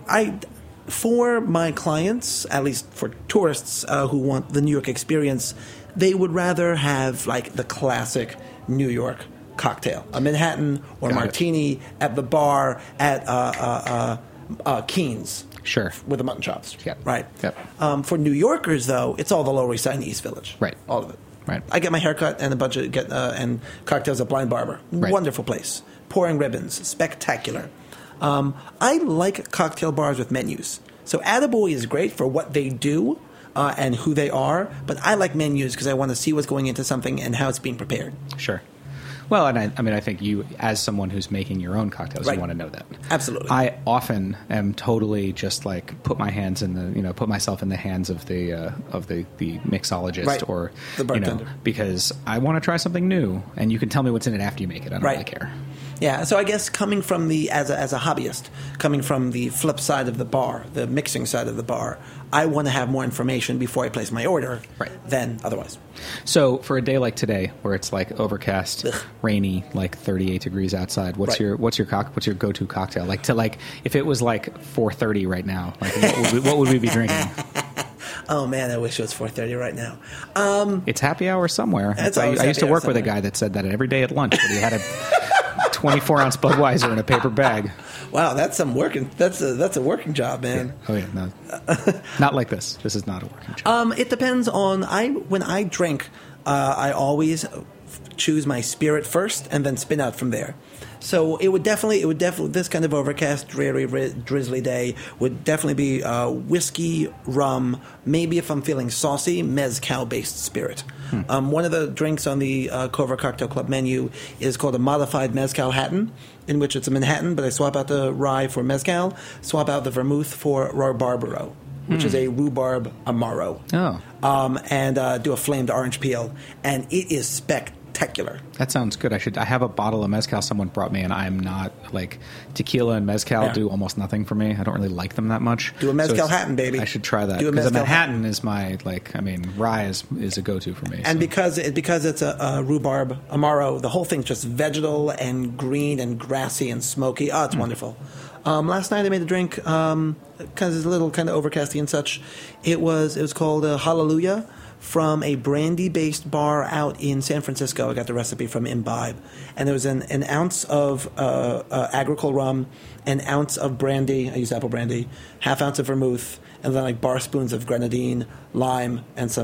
[SPEAKER 2] I For my clients, at least for tourists uh, who want the New York experience, they would rather have like the classic New York cocktail, a Manhattan or
[SPEAKER 4] Got it.
[SPEAKER 2] martini at the bar at uh, uh, uh, uh, Keen's.
[SPEAKER 4] Sure.
[SPEAKER 2] With the mutton chops.
[SPEAKER 4] Yep.
[SPEAKER 2] Right.
[SPEAKER 4] Yep.
[SPEAKER 2] Um, for New Yorkers, though, it's all the Lower East Side and East Village.
[SPEAKER 4] Right.
[SPEAKER 2] All of it.
[SPEAKER 4] Right.
[SPEAKER 2] I get my haircut and a bunch of get uh, and cocktails at Blind Barber.
[SPEAKER 4] Right.
[SPEAKER 2] Wonderful place. Pouring ribbons. Spectacular. Um, I like cocktail bars with menus. So Attaboy is great for what they do uh, and who they are, but I like menus because I want to see what's going into something and how it's being prepared.
[SPEAKER 4] Sure. Well, and I, I mean, I think you, as someone who's making your own cocktails,
[SPEAKER 2] Right.
[SPEAKER 4] you want to know that.
[SPEAKER 2] Absolutely.
[SPEAKER 4] I often am totally just like put my hands in the, you know, put myself in the hands of the uh, of the the mixologist
[SPEAKER 2] Right.
[SPEAKER 4] or
[SPEAKER 2] The
[SPEAKER 4] you know,
[SPEAKER 2] bartender.
[SPEAKER 4] because I want to try something new, and you can tell me what's in it after you make it. I don't
[SPEAKER 2] Right.
[SPEAKER 4] really care.
[SPEAKER 2] Yeah, so I guess coming from the as a, as a hobbyist, coming from the flip side of the bar, the mixing side of the bar, I want to have more information before I place my order
[SPEAKER 4] Right.
[SPEAKER 2] than otherwise.
[SPEAKER 4] So for a day like today, where it's like overcast,
[SPEAKER 2] Ugh.
[SPEAKER 4] rainy, like thirty-eight degrees outside, what's
[SPEAKER 2] Right.
[SPEAKER 4] your what's your cock, what's your go to cocktail? Like to like if it was like four thirty right now, like what would we, what would we be drinking?
[SPEAKER 2] Oh man, I wish it was four thirty right now. Um,
[SPEAKER 4] It's happy hour somewhere.
[SPEAKER 2] It's
[SPEAKER 4] I,
[SPEAKER 2] always
[SPEAKER 4] I used to
[SPEAKER 2] happy hour
[SPEAKER 4] work with a
[SPEAKER 2] somewhere.
[SPEAKER 4] guy that said that every day at lunch that he had a twenty-four ounce Budweiser in a paper bag.
[SPEAKER 2] wow, that's some working. That's a that's a working job, man.
[SPEAKER 4] Oh yeah, no, not like this. This is not a working job.
[SPEAKER 2] Um, it depends on I when I drink, uh, I always choose my spirit first and then spin out from there. So it would definitely, it would definitely, this kind of overcast, dreary, ri- drizzly day would definitely be uh, whiskey, rum, maybe if I'm feeling saucy, mezcal-based spirit.
[SPEAKER 4] Hmm.
[SPEAKER 2] Um, one of the drinks on the uh, Covert Cocktail Club menu is called a modified mezcal Hatton, in which it's a Manhattan, but I swap out the rye for mezcal, swap out the vermouth for rhubarbarro, which is a rhubarb amaro.
[SPEAKER 4] Oh.
[SPEAKER 2] Um, and uh, do a flamed orange peel, and it is spectacular.
[SPEAKER 4] That sounds good. I should. I have a bottle of mezcal someone brought me, and I'm not like tequila and mezcal
[SPEAKER 2] Yeah.
[SPEAKER 4] do almost nothing for me. I don't really like them that much.
[SPEAKER 2] Do a mezcal
[SPEAKER 4] it's-
[SPEAKER 2] Hatton, baby.
[SPEAKER 4] I should try that
[SPEAKER 2] Do a
[SPEAKER 4] because a
[SPEAKER 2] mezcal
[SPEAKER 4] Manhattan is my like. I mean, rye is, is a go to for me.
[SPEAKER 2] And
[SPEAKER 4] so.
[SPEAKER 2] because it, because it's a, a rhubarb amaro, the whole thing's just vegetal and green and grassy and smoky. Oh, it's
[SPEAKER 4] Hmm.
[SPEAKER 2] wonderful. Um, last night I made a drink because it's a little kind of overcasty and such. It was it was called uh, Hallelujah from a brandy-based bar out in San Francisco. I got the recipe from Imbibe, and there was an, an ounce of uh, uh, agricole rum, an ounce of brandy. I used apple brandy, half ounce of vermouth, and then like bar spoons of grenadine, lime, and some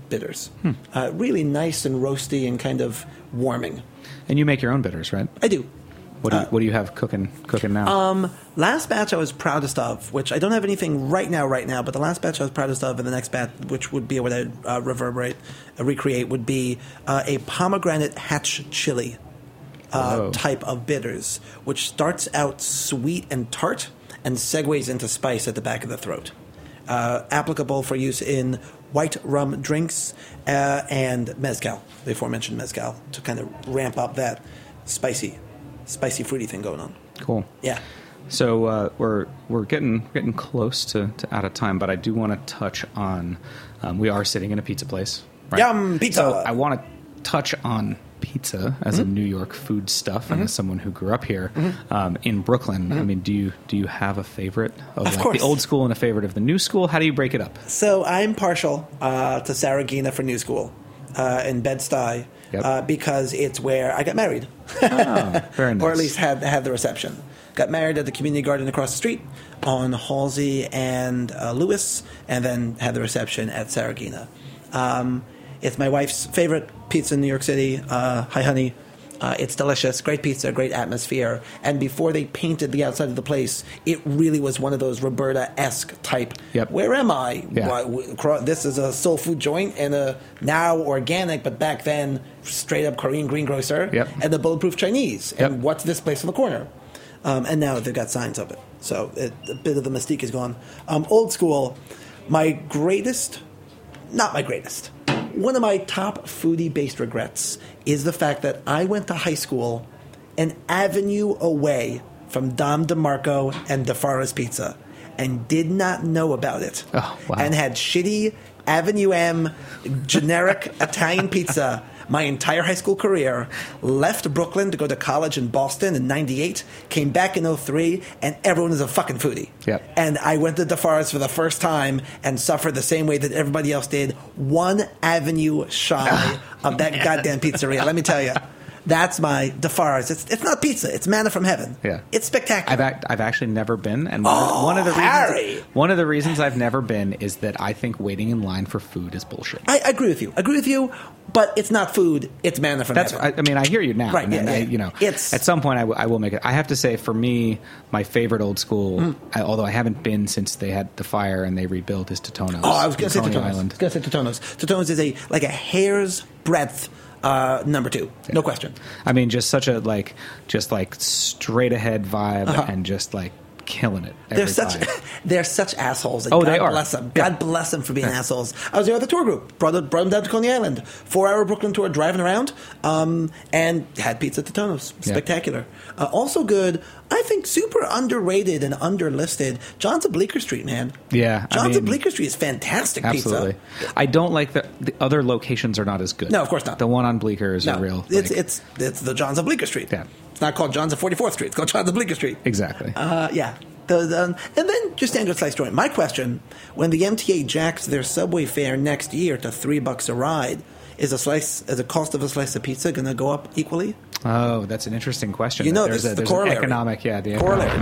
[SPEAKER 2] bitters. Uh, really nice and roasty and kind of warming.
[SPEAKER 4] And you make your own bitters, right?
[SPEAKER 2] I do.
[SPEAKER 4] What do you, what do you have cooking cooking now?
[SPEAKER 2] Um, last batch I was proudest of, which I don't have anything right now, right now, but the last batch I was proudest of, and the next batch, which would be what I'd uh, reverberate, uh, recreate, would be uh, a pomegranate hatch chili uh,
[SPEAKER 4] Whoa.
[SPEAKER 2] type of bitters, which starts out sweet and tart and segues into spice at the back of the throat. Uh, applicable for use in white rum drinks uh, and mezcal, the aforementioned mezcal, to kind of ramp up that spicy, spicy fruity thing going on.
[SPEAKER 4] Cool.
[SPEAKER 2] Yeah.
[SPEAKER 4] So uh, we're we're getting getting close to, to out of time, but I do want to touch on. Um, we are sitting in a pizza place. Right?
[SPEAKER 2] Yum, pizza.
[SPEAKER 4] So I want to touch on pizza as
[SPEAKER 2] Mm-hmm.
[SPEAKER 4] a New York food stuff, and as someone who grew up here um, in Brooklyn. I mean, do you do you have a favorite of,
[SPEAKER 2] Of
[SPEAKER 4] like
[SPEAKER 2] course.
[SPEAKER 4] the old school and a favorite of the new school? How do you break it up?
[SPEAKER 2] So I'm partial uh, to Saragina for New School uh, in Bed-Stuy
[SPEAKER 4] Yep.
[SPEAKER 2] uh, because it's where I got married.
[SPEAKER 4] Oh, very nice.
[SPEAKER 2] Or at least had had the reception. Got married at the community garden across the street on Halsey and uh, Lewis, and then had the reception at Saragina. Um, it's my wife's favorite pizza in New York City. Uh, hi, honey. Uh, it's delicious, great pizza, great atmosphere. And before they painted the outside of the place, it really was one of those Roberta-esque type.
[SPEAKER 4] Yep.
[SPEAKER 2] Where am I?
[SPEAKER 4] Yeah.
[SPEAKER 2] Why, w- cro- this is a soul food joint and a now organic, but back then straight up Korean greengrocer.
[SPEAKER 4] Yep.
[SPEAKER 2] And the Bulletproof Chinese. And
[SPEAKER 4] Yep.
[SPEAKER 2] what's this place on the corner? Um, and now they've got signs of it. So it, a bit of the mystique is gone. Um, old school, my greatest, not my greatest, one of my top foodie-based regrets is the fact that I went to high school an avenue away from Dom DeMarco and DeFara's Pizza and did not know about it.
[SPEAKER 4] Oh, wow.
[SPEAKER 2] And had shitty Avenue M generic Italian pizza my entire high school career, left Brooklyn to go to college in Boston in ninety-eight, came back in oh three, and everyone is a fucking foodie.
[SPEAKER 4] Yep.
[SPEAKER 2] And I went to DeFara's for the first time and suffered the same way that everybody else did, one avenue shy of that goddamn pizzeria. Let me tell you. That's my DeFara's. It's it's not pizza. It's manna from heaven.
[SPEAKER 4] Yeah.
[SPEAKER 2] It's spectacular.
[SPEAKER 4] I've act, I've actually never been, and one,
[SPEAKER 2] Oh,
[SPEAKER 4] of, one of the
[SPEAKER 2] Harry.
[SPEAKER 4] reasons one of the reasons I've never been is that I think waiting in line for food is bullshit.
[SPEAKER 2] I agree with you. Agree with you, but it's not food. It's manna from
[SPEAKER 4] That's
[SPEAKER 2] heaven.
[SPEAKER 4] I, I mean I hear you now,
[SPEAKER 2] Right,
[SPEAKER 4] and,
[SPEAKER 2] yeah,
[SPEAKER 4] and
[SPEAKER 2] yeah.
[SPEAKER 4] I, you know,
[SPEAKER 2] It's-
[SPEAKER 4] at some point I, w- I will make it. I have to say, for me, my favorite old school, I, although I haven't been since they had the fire and they rebuilt, is Totono's.
[SPEAKER 2] Oh, I was going to say
[SPEAKER 4] in Coney
[SPEAKER 2] Totono's. I
[SPEAKER 4] Island.
[SPEAKER 2] was going to say Totono's. Totono's is a like a hair's breadth uh, number two. No question.
[SPEAKER 4] I mean, just such a like, just like straight ahead vibe,
[SPEAKER 2] Uh-huh.
[SPEAKER 4] and just like killing it.
[SPEAKER 2] They're
[SPEAKER 4] every
[SPEAKER 2] such
[SPEAKER 4] time.
[SPEAKER 2] they're such assholes. And
[SPEAKER 4] Oh,
[SPEAKER 2] God
[SPEAKER 4] they are.
[SPEAKER 2] Bless them.
[SPEAKER 4] Yeah.
[SPEAKER 2] God bless them for being assholes. I was there with a tour group. Brought them, brought them down to Coney Island. Four hour Brooklyn tour, driving around, um, and had pizza at Totono's.
[SPEAKER 4] Yeah.
[SPEAKER 2] Spectacular. Uh, also good. I think super underrated and underlisted. John's of Bleecker Street, man.
[SPEAKER 4] Yeah, I
[SPEAKER 2] John's of
[SPEAKER 4] mean,
[SPEAKER 2] Bleecker Street is fantastic
[SPEAKER 4] Absolutely.
[SPEAKER 2] pizza.
[SPEAKER 4] I don't like the the other locations are not as good.
[SPEAKER 2] No, of course not.
[SPEAKER 4] The one on Bleecker is
[SPEAKER 2] No,
[SPEAKER 4] a real.
[SPEAKER 2] it's
[SPEAKER 4] like-
[SPEAKER 2] it's it's the John's of Bleecker Street.
[SPEAKER 4] Yeah.
[SPEAKER 2] It's not called John's of forty-fourth Street. It's called John's of Bleecker Street.
[SPEAKER 4] exactly.
[SPEAKER 2] Uh, yeah. The, the, and then just standard slice joint. My question: when the M T A jacks their subway fare next year to three bucks a ride, is a slice, is the cost of a slice of pizza going to go up equally?
[SPEAKER 4] Oh, that's an interesting question.
[SPEAKER 2] You know,
[SPEAKER 4] there's
[SPEAKER 2] this
[SPEAKER 4] a,
[SPEAKER 2] is the
[SPEAKER 4] there's an
[SPEAKER 2] corollary.
[SPEAKER 4] economic, yeah, the
[SPEAKER 2] Corollary.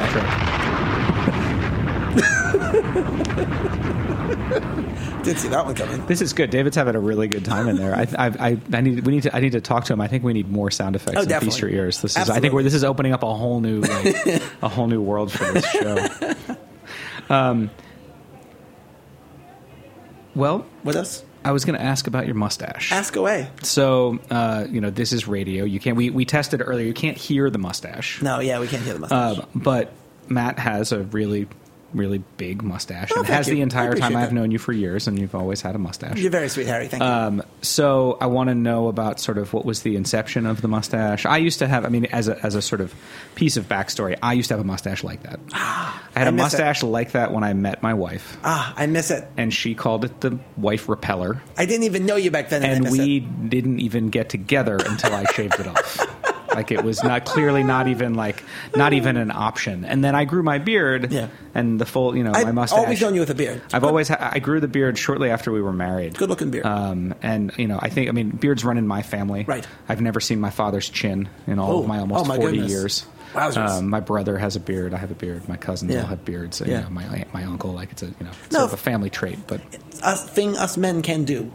[SPEAKER 4] economic metric.
[SPEAKER 2] Didn't see that one coming.
[SPEAKER 4] This is good. David's having a really good time in there. I, I, I, I need, we need to, I need to talk to him. I think we need more sound effects
[SPEAKER 2] Oh,
[SPEAKER 4] and
[SPEAKER 2] definitely.
[SPEAKER 4] feast your ears. This is, I think,
[SPEAKER 2] Absolutely.
[SPEAKER 4] we're, this is opening up a whole new, like, a whole new world for this show. Um, well,
[SPEAKER 2] What else?
[SPEAKER 4] I was going to ask about your mustache.
[SPEAKER 2] Ask away.
[SPEAKER 4] So, uh, you know, this is radio. You can't. We, we tested earlier. You can't hear the mustache.
[SPEAKER 2] No, yeah, we can't hear the mustache.
[SPEAKER 4] Uh, but Matt has a really, really big mustache,
[SPEAKER 2] Oh,
[SPEAKER 4] and
[SPEAKER 2] thank
[SPEAKER 4] has
[SPEAKER 2] you.
[SPEAKER 4] the
[SPEAKER 2] I
[SPEAKER 4] entire
[SPEAKER 2] appreciate
[SPEAKER 4] time I've
[SPEAKER 2] that.
[SPEAKER 4] known you for years, and you've always had a mustache.
[SPEAKER 2] You're very sweet, Harry. Thank you.
[SPEAKER 4] Um, so I want to know about sort of what was the inception of the mustache. I used to have, I mean, as a as a sort of piece of backstory, I used to have a mustache like that. I had
[SPEAKER 2] I
[SPEAKER 4] a
[SPEAKER 2] miss
[SPEAKER 4] mustache like that when I met my wife,
[SPEAKER 2] ah, I miss it.
[SPEAKER 4] and she called it the wife repeller.
[SPEAKER 2] I didn't even know you back then, and, I
[SPEAKER 4] And
[SPEAKER 2] miss
[SPEAKER 4] we
[SPEAKER 2] it.
[SPEAKER 4] didn't even get together until I shaved it off. Like it was not clearly not even like not even an option. And then I grew my beard,
[SPEAKER 2] Yeah.
[SPEAKER 4] and the full, you know,
[SPEAKER 2] I've
[SPEAKER 4] my mustache.
[SPEAKER 2] always known you with a beard.
[SPEAKER 4] I've always ha- I grew the beard shortly after we were married.
[SPEAKER 2] Good looking beard.
[SPEAKER 4] Um, and you know, I think I mean beards run in my family.
[SPEAKER 2] Right.
[SPEAKER 4] I've never seen my father's chin in all
[SPEAKER 2] Oh.
[SPEAKER 4] of my almost
[SPEAKER 2] Oh, my
[SPEAKER 4] forty
[SPEAKER 2] goodness.
[SPEAKER 4] years.
[SPEAKER 2] Wowzers.
[SPEAKER 4] Um, my brother has a beard. I have a beard. My cousins
[SPEAKER 2] Yeah.
[SPEAKER 4] all have beards. You
[SPEAKER 2] Yeah.
[SPEAKER 4] know, my aunt, my uncle, like it's a you know
[SPEAKER 2] No,
[SPEAKER 4] sort of a family trait. But
[SPEAKER 2] Us thing us men can do.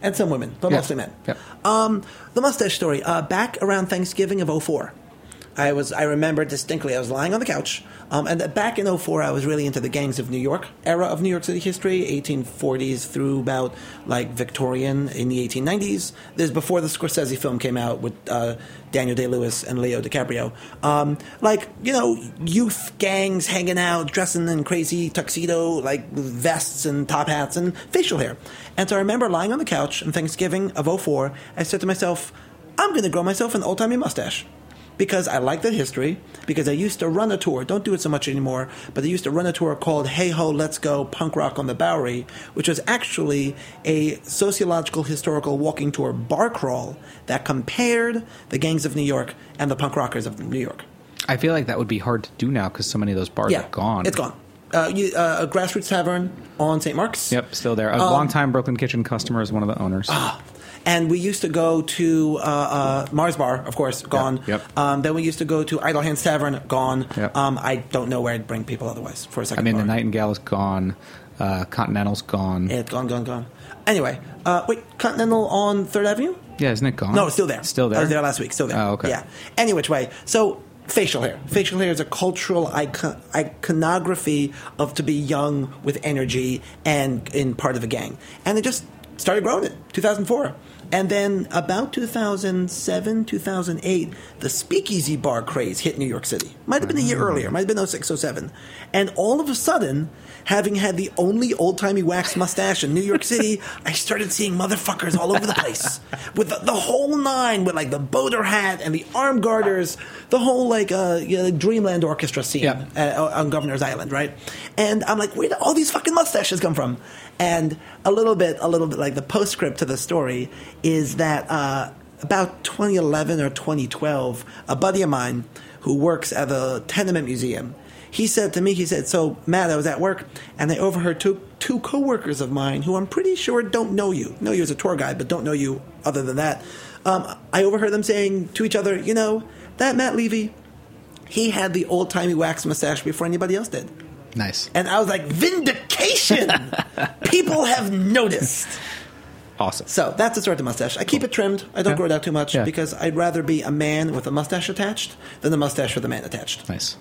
[SPEAKER 2] and some women, but
[SPEAKER 4] Yeah.
[SPEAKER 2] mostly men.
[SPEAKER 4] Yeah.
[SPEAKER 2] Um, the mustache story. Uh, back around Thanksgiving of oh four, I was. I remember distinctly. I was lying on the couch, um, and that back in oh four, I was really into the gangs of New York era of New York City history, eighteen forties through about like Victorian in the eighteen nineties. This is before the Scorsese film came out with uh, Daniel Day-Lewis and Leo DiCaprio. Um, like you know, youth gangs hanging out, dressing in crazy tuxedo, like vests and top hats and facial hair. And so I remember lying on the couch on Thanksgiving of oh four. I said to myself, I'm going to grow myself an old-timey mustache. Because I like that history, because I used to run a tour, don't do it so much anymore, but I used to run a tour called Hey Ho, Let's Go, Punk Rock on the Bowery, which was actually a sociological, historical walking tour bar crawl that compared the gangs of New York and the punk rockers of New York.
[SPEAKER 4] I feel like that would be hard to do now because so many of those bars
[SPEAKER 2] Yeah,
[SPEAKER 4] are gone.
[SPEAKER 2] it's gone. Uh, you, uh, a Grassroots Tavern on Saint Mark's.
[SPEAKER 4] Yep, still there. A
[SPEAKER 2] Um,
[SPEAKER 4] longtime Brooklyn Kitchen customer is one of the owners.
[SPEAKER 2] And we used to go to uh, uh, Mars Bar, of course, gone.
[SPEAKER 4] Yep, yep.
[SPEAKER 2] Um, then we used to go to Idle Hands Tavern, gone.
[SPEAKER 4] Yep.
[SPEAKER 2] Um, I don't know where I'd bring people otherwise for a
[SPEAKER 4] I
[SPEAKER 2] second
[SPEAKER 4] mean,
[SPEAKER 2] bar.
[SPEAKER 4] the Nightingale is gone. Uh, Continental's gone.
[SPEAKER 2] Yeah, it's gone, gone, gone. Anyway, uh, wait, Continental on Third Avenue?
[SPEAKER 4] Yeah, isn't it gone?
[SPEAKER 2] No, it's still there.
[SPEAKER 4] Still there?
[SPEAKER 2] I was there last week. Still there.
[SPEAKER 4] Oh, okay.
[SPEAKER 2] Yeah. Any which way. So, facial hair. Facial hair is a cultural icon- iconography of to be young with energy and in part of a gang. And they just started growing it, two thousand four. And then about two thousand seven, two thousand eight, the speakeasy bar craze hit New York City. Might have been a year earlier. Might have been oh six, oh seven. And all of a sudden, having had the only old-timey wax mustache in New York City, I started seeing motherfuckers all over the place. With the, the whole nine, with like the boater hat and the arm garters, the whole like uh, you know, Dreamland Orchestra scene
[SPEAKER 4] Yeah.
[SPEAKER 2] uh, on Governor's Island, right? And I'm like, where did all these fucking mustaches come from? And a little bit, a little bit like the postscript to the story is that uh, about twenty eleven or twenty twelve, a buddy of mine who works at the Tenement Museum, he said to me, he said, so, Matt, I was at work, and I overheard two, two coworkers of mine who I'm pretty sure don't know you. Know you as a tour guide, but don't know you other than that. Um, I overheard them saying to each other, you know, that Matt Levy, he had the old-timey wax mustache before anybody else did.
[SPEAKER 4] Nice.
[SPEAKER 2] And I was like, vindication! People have noticed.
[SPEAKER 4] Awesome.
[SPEAKER 2] So that's the sort of mustache. I keep it trimmed. I don't
[SPEAKER 4] Yeah.
[SPEAKER 2] grow it out too much
[SPEAKER 4] Yeah.
[SPEAKER 2] because I'd rather be a man with a mustache attached than a mustache with a man attached.
[SPEAKER 4] Nice.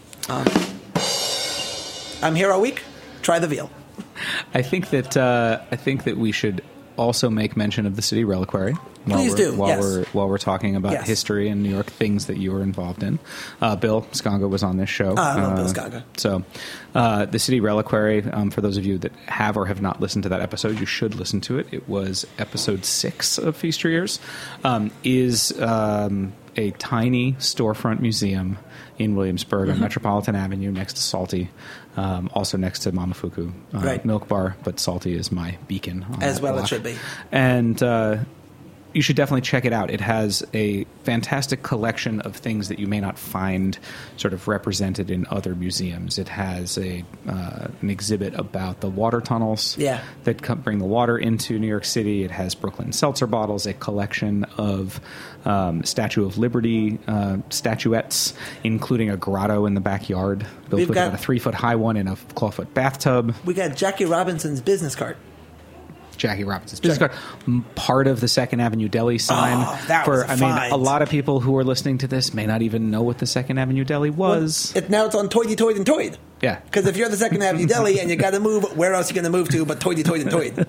[SPEAKER 2] I'm here all week. Try the veal.
[SPEAKER 4] I think that uh, I think that we should also make mention of the City Reliquary. While
[SPEAKER 2] Please
[SPEAKER 4] we're,
[SPEAKER 2] do,
[SPEAKER 4] While
[SPEAKER 2] yes.
[SPEAKER 4] we're while we're talking about
[SPEAKER 2] Yes.
[SPEAKER 4] history and New York things that you were involved in. Uh, Bill Sconga was on this show.
[SPEAKER 2] Ah, I love Bill Sconga.
[SPEAKER 4] So, uh, the City Reliquary. Um, for those of you that have or have not listened to that episode, you should listen to it. It was episode six of Feast Your Ears. Um, is um, a tiny storefront museum in Williamsburg
[SPEAKER 2] Mm-hmm.
[SPEAKER 4] on Metropolitan Avenue, next to Salty. Um, also next to Momofuku uh,
[SPEAKER 2] Right.
[SPEAKER 4] Milk Bar, but Salty is my beacon. On
[SPEAKER 2] As
[SPEAKER 4] that
[SPEAKER 2] well it
[SPEAKER 4] block.
[SPEAKER 2] should be.
[SPEAKER 4] And uh, you should definitely check it out. It has a fantastic collection of things that you may not find sort of represented in other museums. It has a uh, an exhibit about the water tunnels
[SPEAKER 2] Yeah.
[SPEAKER 4] that come, bring the water into New York City. It has Brooklyn seltzer bottles, a collection of um, Statue of Liberty uh, statuettes, including a grotto in the backyard built
[SPEAKER 2] We've
[SPEAKER 4] with
[SPEAKER 2] got-
[SPEAKER 4] about a three-foot high one in a clawfoot bathtub.
[SPEAKER 2] We got Jackie Robinson's business card.
[SPEAKER 4] Jackie Robinson's business card. M- Part of the Second Avenue Deli sign.
[SPEAKER 2] Oh, that
[SPEAKER 4] for
[SPEAKER 2] was a
[SPEAKER 4] I mean,
[SPEAKER 2] find.
[SPEAKER 4] a lot of people who are listening to this may not even know what the Second Avenue Deli was.
[SPEAKER 2] It, now it's on Toydy Toyd and Toyd.
[SPEAKER 4] Yeah.
[SPEAKER 2] Because if you're the Second Avenue Deli and you got to move, where else are you going to move to but Toydy Toyd and Toyd?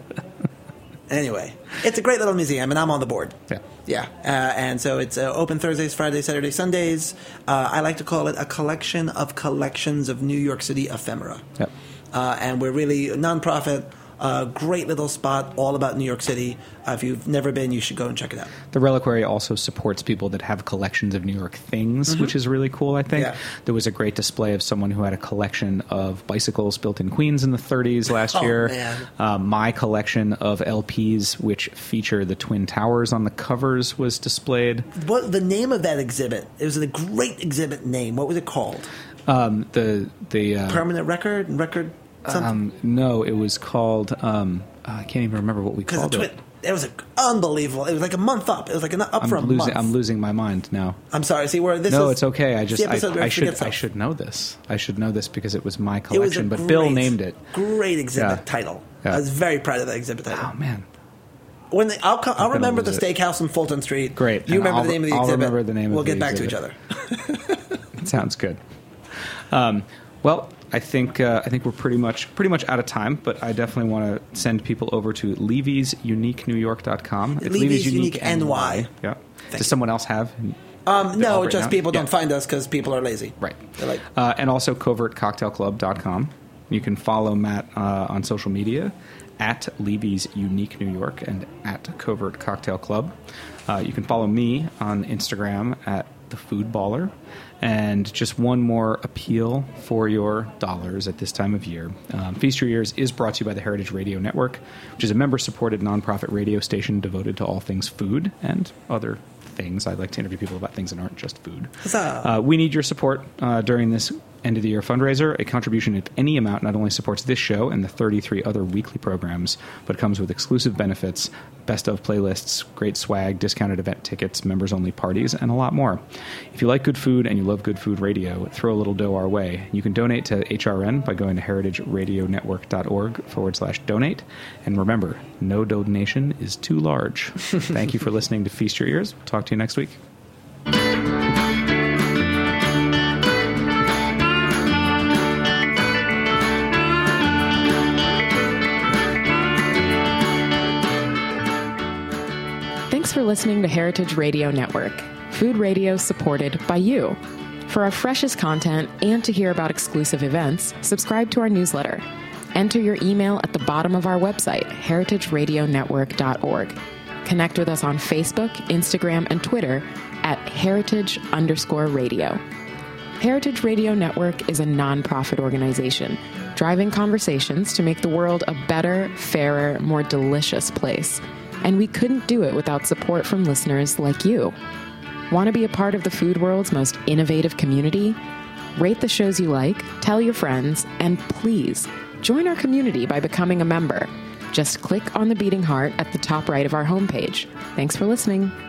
[SPEAKER 2] Anyway, it's a great little museum, and I'm on the board.
[SPEAKER 4] Yeah.
[SPEAKER 2] Yeah, uh, and so it's uh, open Thursdays, Fridays, Saturdays, Sundays. Uh, I like to call it a collection of collections of New York City ephemera.
[SPEAKER 4] Yep.
[SPEAKER 2] Uh, and we're really a nonprofit, uh, great little spot, all about New York City. Uh, if you've never been, you should go and check it out.
[SPEAKER 4] The Reliquary also supports people that have collections of New York things, which is really cool, I think.
[SPEAKER 2] Yeah.
[SPEAKER 4] There was a great display of someone who had a collection of bicycles built in Queens in the thirties last
[SPEAKER 2] Oh,
[SPEAKER 4] year.
[SPEAKER 2] man.
[SPEAKER 4] Uh, my collection of L Ps, which feature the Twin Towers on the covers, was displayed.
[SPEAKER 2] What the name of that exhibit? It was a great exhibit name. What was it called?
[SPEAKER 4] Um, the the uh,
[SPEAKER 2] Permanent record? Record? Something?
[SPEAKER 4] um, no, it was called. Um, I can't even remember what we
[SPEAKER 2] Because
[SPEAKER 4] called
[SPEAKER 2] the
[SPEAKER 4] it.
[SPEAKER 2] twin, it was a, unbelievable. It was like a month up. It was like an, up
[SPEAKER 4] I'm
[SPEAKER 2] for a
[SPEAKER 4] losing.
[SPEAKER 2] month.
[SPEAKER 4] I'm losing my mind now.
[SPEAKER 2] I'm sorry. See where this
[SPEAKER 4] No,
[SPEAKER 2] is?
[SPEAKER 4] it's okay. I just
[SPEAKER 2] the
[SPEAKER 4] I,
[SPEAKER 2] episode where
[SPEAKER 4] I
[SPEAKER 2] I
[SPEAKER 4] should
[SPEAKER 2] forget
[SPEAKER 4] I
[SPEAKER 2] stuff.
[SPEAKER 4] should know this. I should know this because it was my
[SPEAKER 2] It was a
[SPEAKER 4] collection. But
[SPEAKER 2] great,
[SPEAKER 4] Bill named it.
[SPEAKER 2] Great exhibit
[SPEAKER 4] Yeah.
[SPEAKER 2] title.
[SPEAKER 4] Yeah.
[SPEAKER 2] I was very proud of that exhibit title.
[SPEAKER 4] Oh man,
[SPEAKER 2] When they, I'll, co- I'll
[SPEAKER 4] gonna
[SPEAKER 2] remember the
[SPEAKER 4] lose it.
[SPEAKER 2] steakhouse on Fulton Street.
[SPEAKER 4] Great.
[SPEAKER 2] You
[SPEAKER 4] And
[SPEAKER 2] remember
[SPEAKER 4] I'll-
[SPEAKER 2] the name of the
[SPEAKER 4] I'll
[SPEAKER 2] exhibit.
[SPEAKER 4] remember the name of
[SPEAKER 2] We'll
[SPEAKER 4] the
[SPEAKER 2] get back to each
[SPEAKER 4] exhibit.
[SPEAKER 2] other.
[SPEAKER 4] Sounds good. Um, well, I think uh, I think we're pretty much pretty much out of time, but I definitely want to send people over to Levy's Unique New York dot com. It's
[SPEAKER 2] Levy's Unique N Y.
[SPEAKER 4] Yeah.
[SPEAKER 2] Thank
[SPEAKER 4] Does someone else have?
[SPEAKER 2] Um, no,
[SPEAKER 4] Albert
[SPEAKER 2] just
[SPEAKER 4] now?
[SPEAKER 2] people don't
[SPEAKER 4] Yeah.
[SPEAKER 2] find us because people are lazy.
[SPEAKER 4] Right.
[SPEAKER 2] They're like,
[SPEAKER 4] Uh, and also covert cocktail club dot com. You can follow Matt uh, on social media at Levy's Unique New York and at Covert Cocktail Club. Uh, you can follow me on Instagram at The Food Baller. And just one more appeal for your dollars at this time of year. Um, Feast Your Ears is brought to you by the Heritage Radio Network, which is a member-supported nonprofit radio station devoted to all things food and other things. I like to interview people about things that aren't just food.
[SPEAKER 2] Huzzah.
[SPEAKER 4] Uh, we need your support uh, during this end-of-the-year fundraiser. A contribution of any amount not only supports this show and the thirty-three other weekly programs, but comes with exclusive benefits, best-of playlists, great swag, discounted event tickets, members-only parties, and a lot more. If you like good food and you love good food radio, throw a little dough our way. You can donate to H R N by going to heritage radio network dot org forward slash donate. And remember, no donation is too large. Thank you for listening to Feast Your Ears. We'll talk to you next week.
[SPEAKER 6] Thanks for listening to Heritage Radio Network, food radio supported by you. For our freshest content and to hear about exclusive events, subscribe to our newsletter. Enter your email at the bottom of our website, heritage radio network dot org. Connect with us on Facebook, Instagram, and Twitter at heritage underscore radio. Heritage Radio Network is a nonprofit organization driving conversations to make the world a better, fairer, more delicious place. And we couldn't do it without support from listeners like you. Want to be a part of the food world's most innovative community? Rate the shows you like, tell your friends, and please join our community by becoming a member. Just click on the beating heart at the top right of our homepage. Thanks for listening.